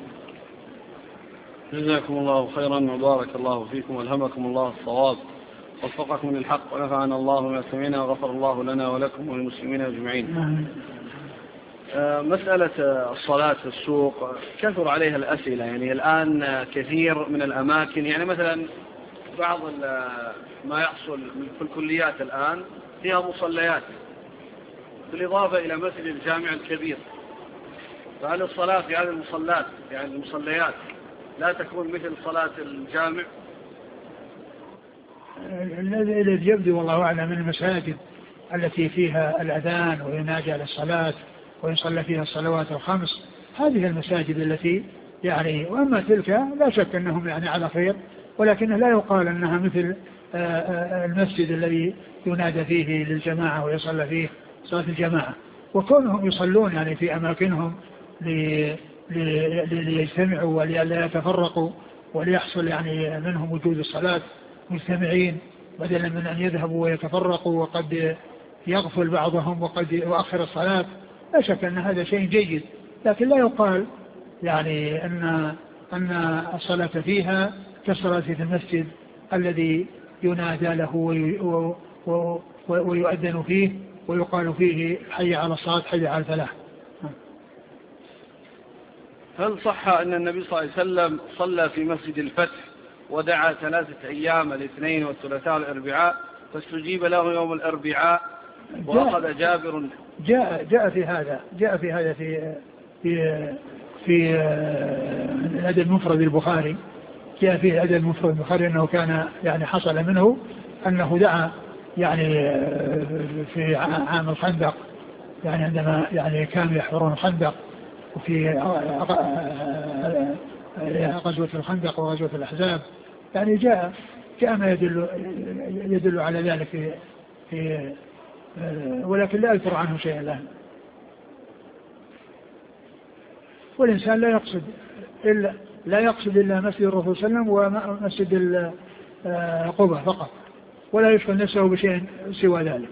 جزاكم الله خيرا وبارك الله فيكم والهمكم الله الصواب وفقكم للحق ونفعنا الله بما سمعنا وغفر الله لنا ولكم وللمسلمين أجمعين. مسألة الصلاة في السوق كثر عليها الأسئلة، يعني الآن كثير من الأماكن، يعني مثلا بعض ما يحصل في الكليات الآن فيها مصليات بالإضافة إلى مسجد الجامع الكبير، فهل الصلاة في هذه المصلات يعني المصليات لا تكون مثل صلاة الجامع؟ الذي يبدو والله أعلم من المساجد التي فيها الأذان وينادي على الصلاة ويصلى فيها الصلوات الخمس، هذه المساجد التي يعني، وأما تلك لا شك أنهم يعني على خير، ولكن لا يقال أنها مثل المسجد الذي ينادى فيه للجماعة ويصلى فيه صلاة الجماعة. وكونهم يصلون يعني في أماكنهم ليجتمعوا ولئلا يتفرقوا وليحصل يعني منهم وجود الصلاة مجتمعين بدلا من أن يذهبوا ويتفرقوا وقد يغفل بعضهم وقد يؤخر الصلاة، لا شك أن هذا شيء جيد، لكن لا يقال يعني أن أن الصلاة فيها كالصلاة في المسجد الذي ينادى له ويؤذن فيه ويقال فيه حي على الصلاة حي على الفلاح. هل صح أن النبي صلى الله عليه وسلم صلى في مسجد الفتح ودعا ثلاثة أيام الاثنين والثلاثاء والأربعاء فاستجيب له يوم الأربعاء وأخذ جابر؟ جاء جاء في هذا جاء في هذا في في في الأدب المفرد البخاري، جاء في الأدب المفرد البخاري أنه كان يعني حصل منه أنه دعا يعني في عام الخندق، يعني عندما يعني كانوا يحفرون الخندق وفي غزوة الخندق وغزوة الأحزاب، يعني جاء جاء ما يدل يدل على ذلك في في ولكن لا أذكر عنه شيئا الآن. والإنسان لا يقصد إلا لا يقصد إلا مسجد الرسول صلى الله عليه وسلم ومسجد قباء فقط، ولا يشغل نفسه بشيء سوى ذلك.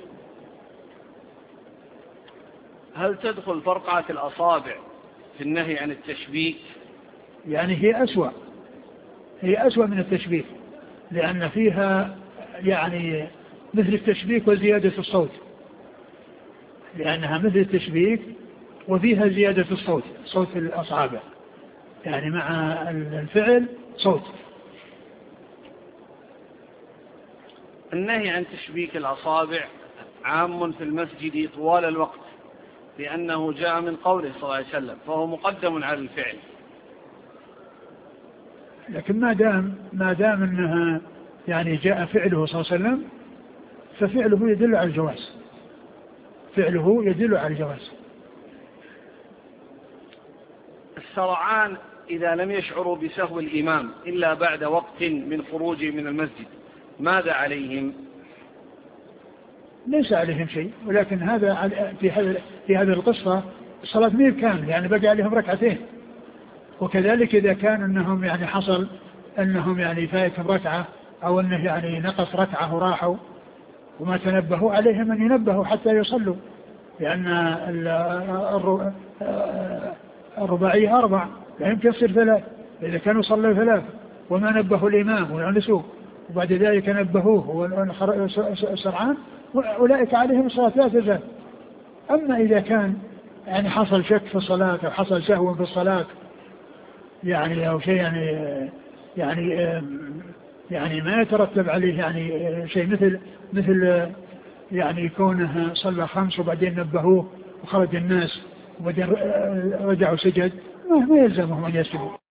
هل تدخل فرقعة الأصابع في النهي عن التشبيك؟ يعني هي أسوأ هي أسوأ من التشبيك، لأن فيها يعني مثل التشبيك وزيادة الصوت، لأنها مثل التشبيك وفيها زيادة الصوت، صوت الأصابع يعني مع الفعل صوت. النهي عن تشبيك الأصابع عام في المسجد طوال الوقت، لأنه جاء من قوله صلى الله عليه وسلم، فهو مقدم على الفعل. لكن ما دام ما دام انها يعني جاء فعله صلى الله عليه وسلم ففعله يدل على الجواز، فعله يدل على الجواز. السرعان إذا لم يشعروا بسهو الإمام إلا بعد وقت من خروجه من المسجد ماذا عليهم؟ ليس عليهم شيء، ولكن هذا في هذا في هذه القصة الصلاة مير كامل، يعني بقى عليهم ركعتين. وكذلك إذا كان أنهم يعني حصل أنهم يعني فاتهم ركعة أو أنه يعني نقص ركعة وراحوا وما تنبهوا، عليهم أن ينبهوا حتى يصلوا، لأن الرباعية أربع لا يمكن يصير ثلاث، إذا كانوا صلوا ثلاث وما نبهوا الإمام ونسوه وبعد ذلك نبهوه وسرعان أولئك عليهم الصلاة لا تزال. أما إذا كان يعني حصل شك في الصلاة أو حصل سهو في الصلاة يعني أو شيء يعني يعني يعني ما يترتب عليه يعني شيء مثل مثل يعني كونه صلى خمس وبعدين نبهوه وخرج الناس وبعدين رجعوا سجد، ما يلزمهم أن يسجدوا.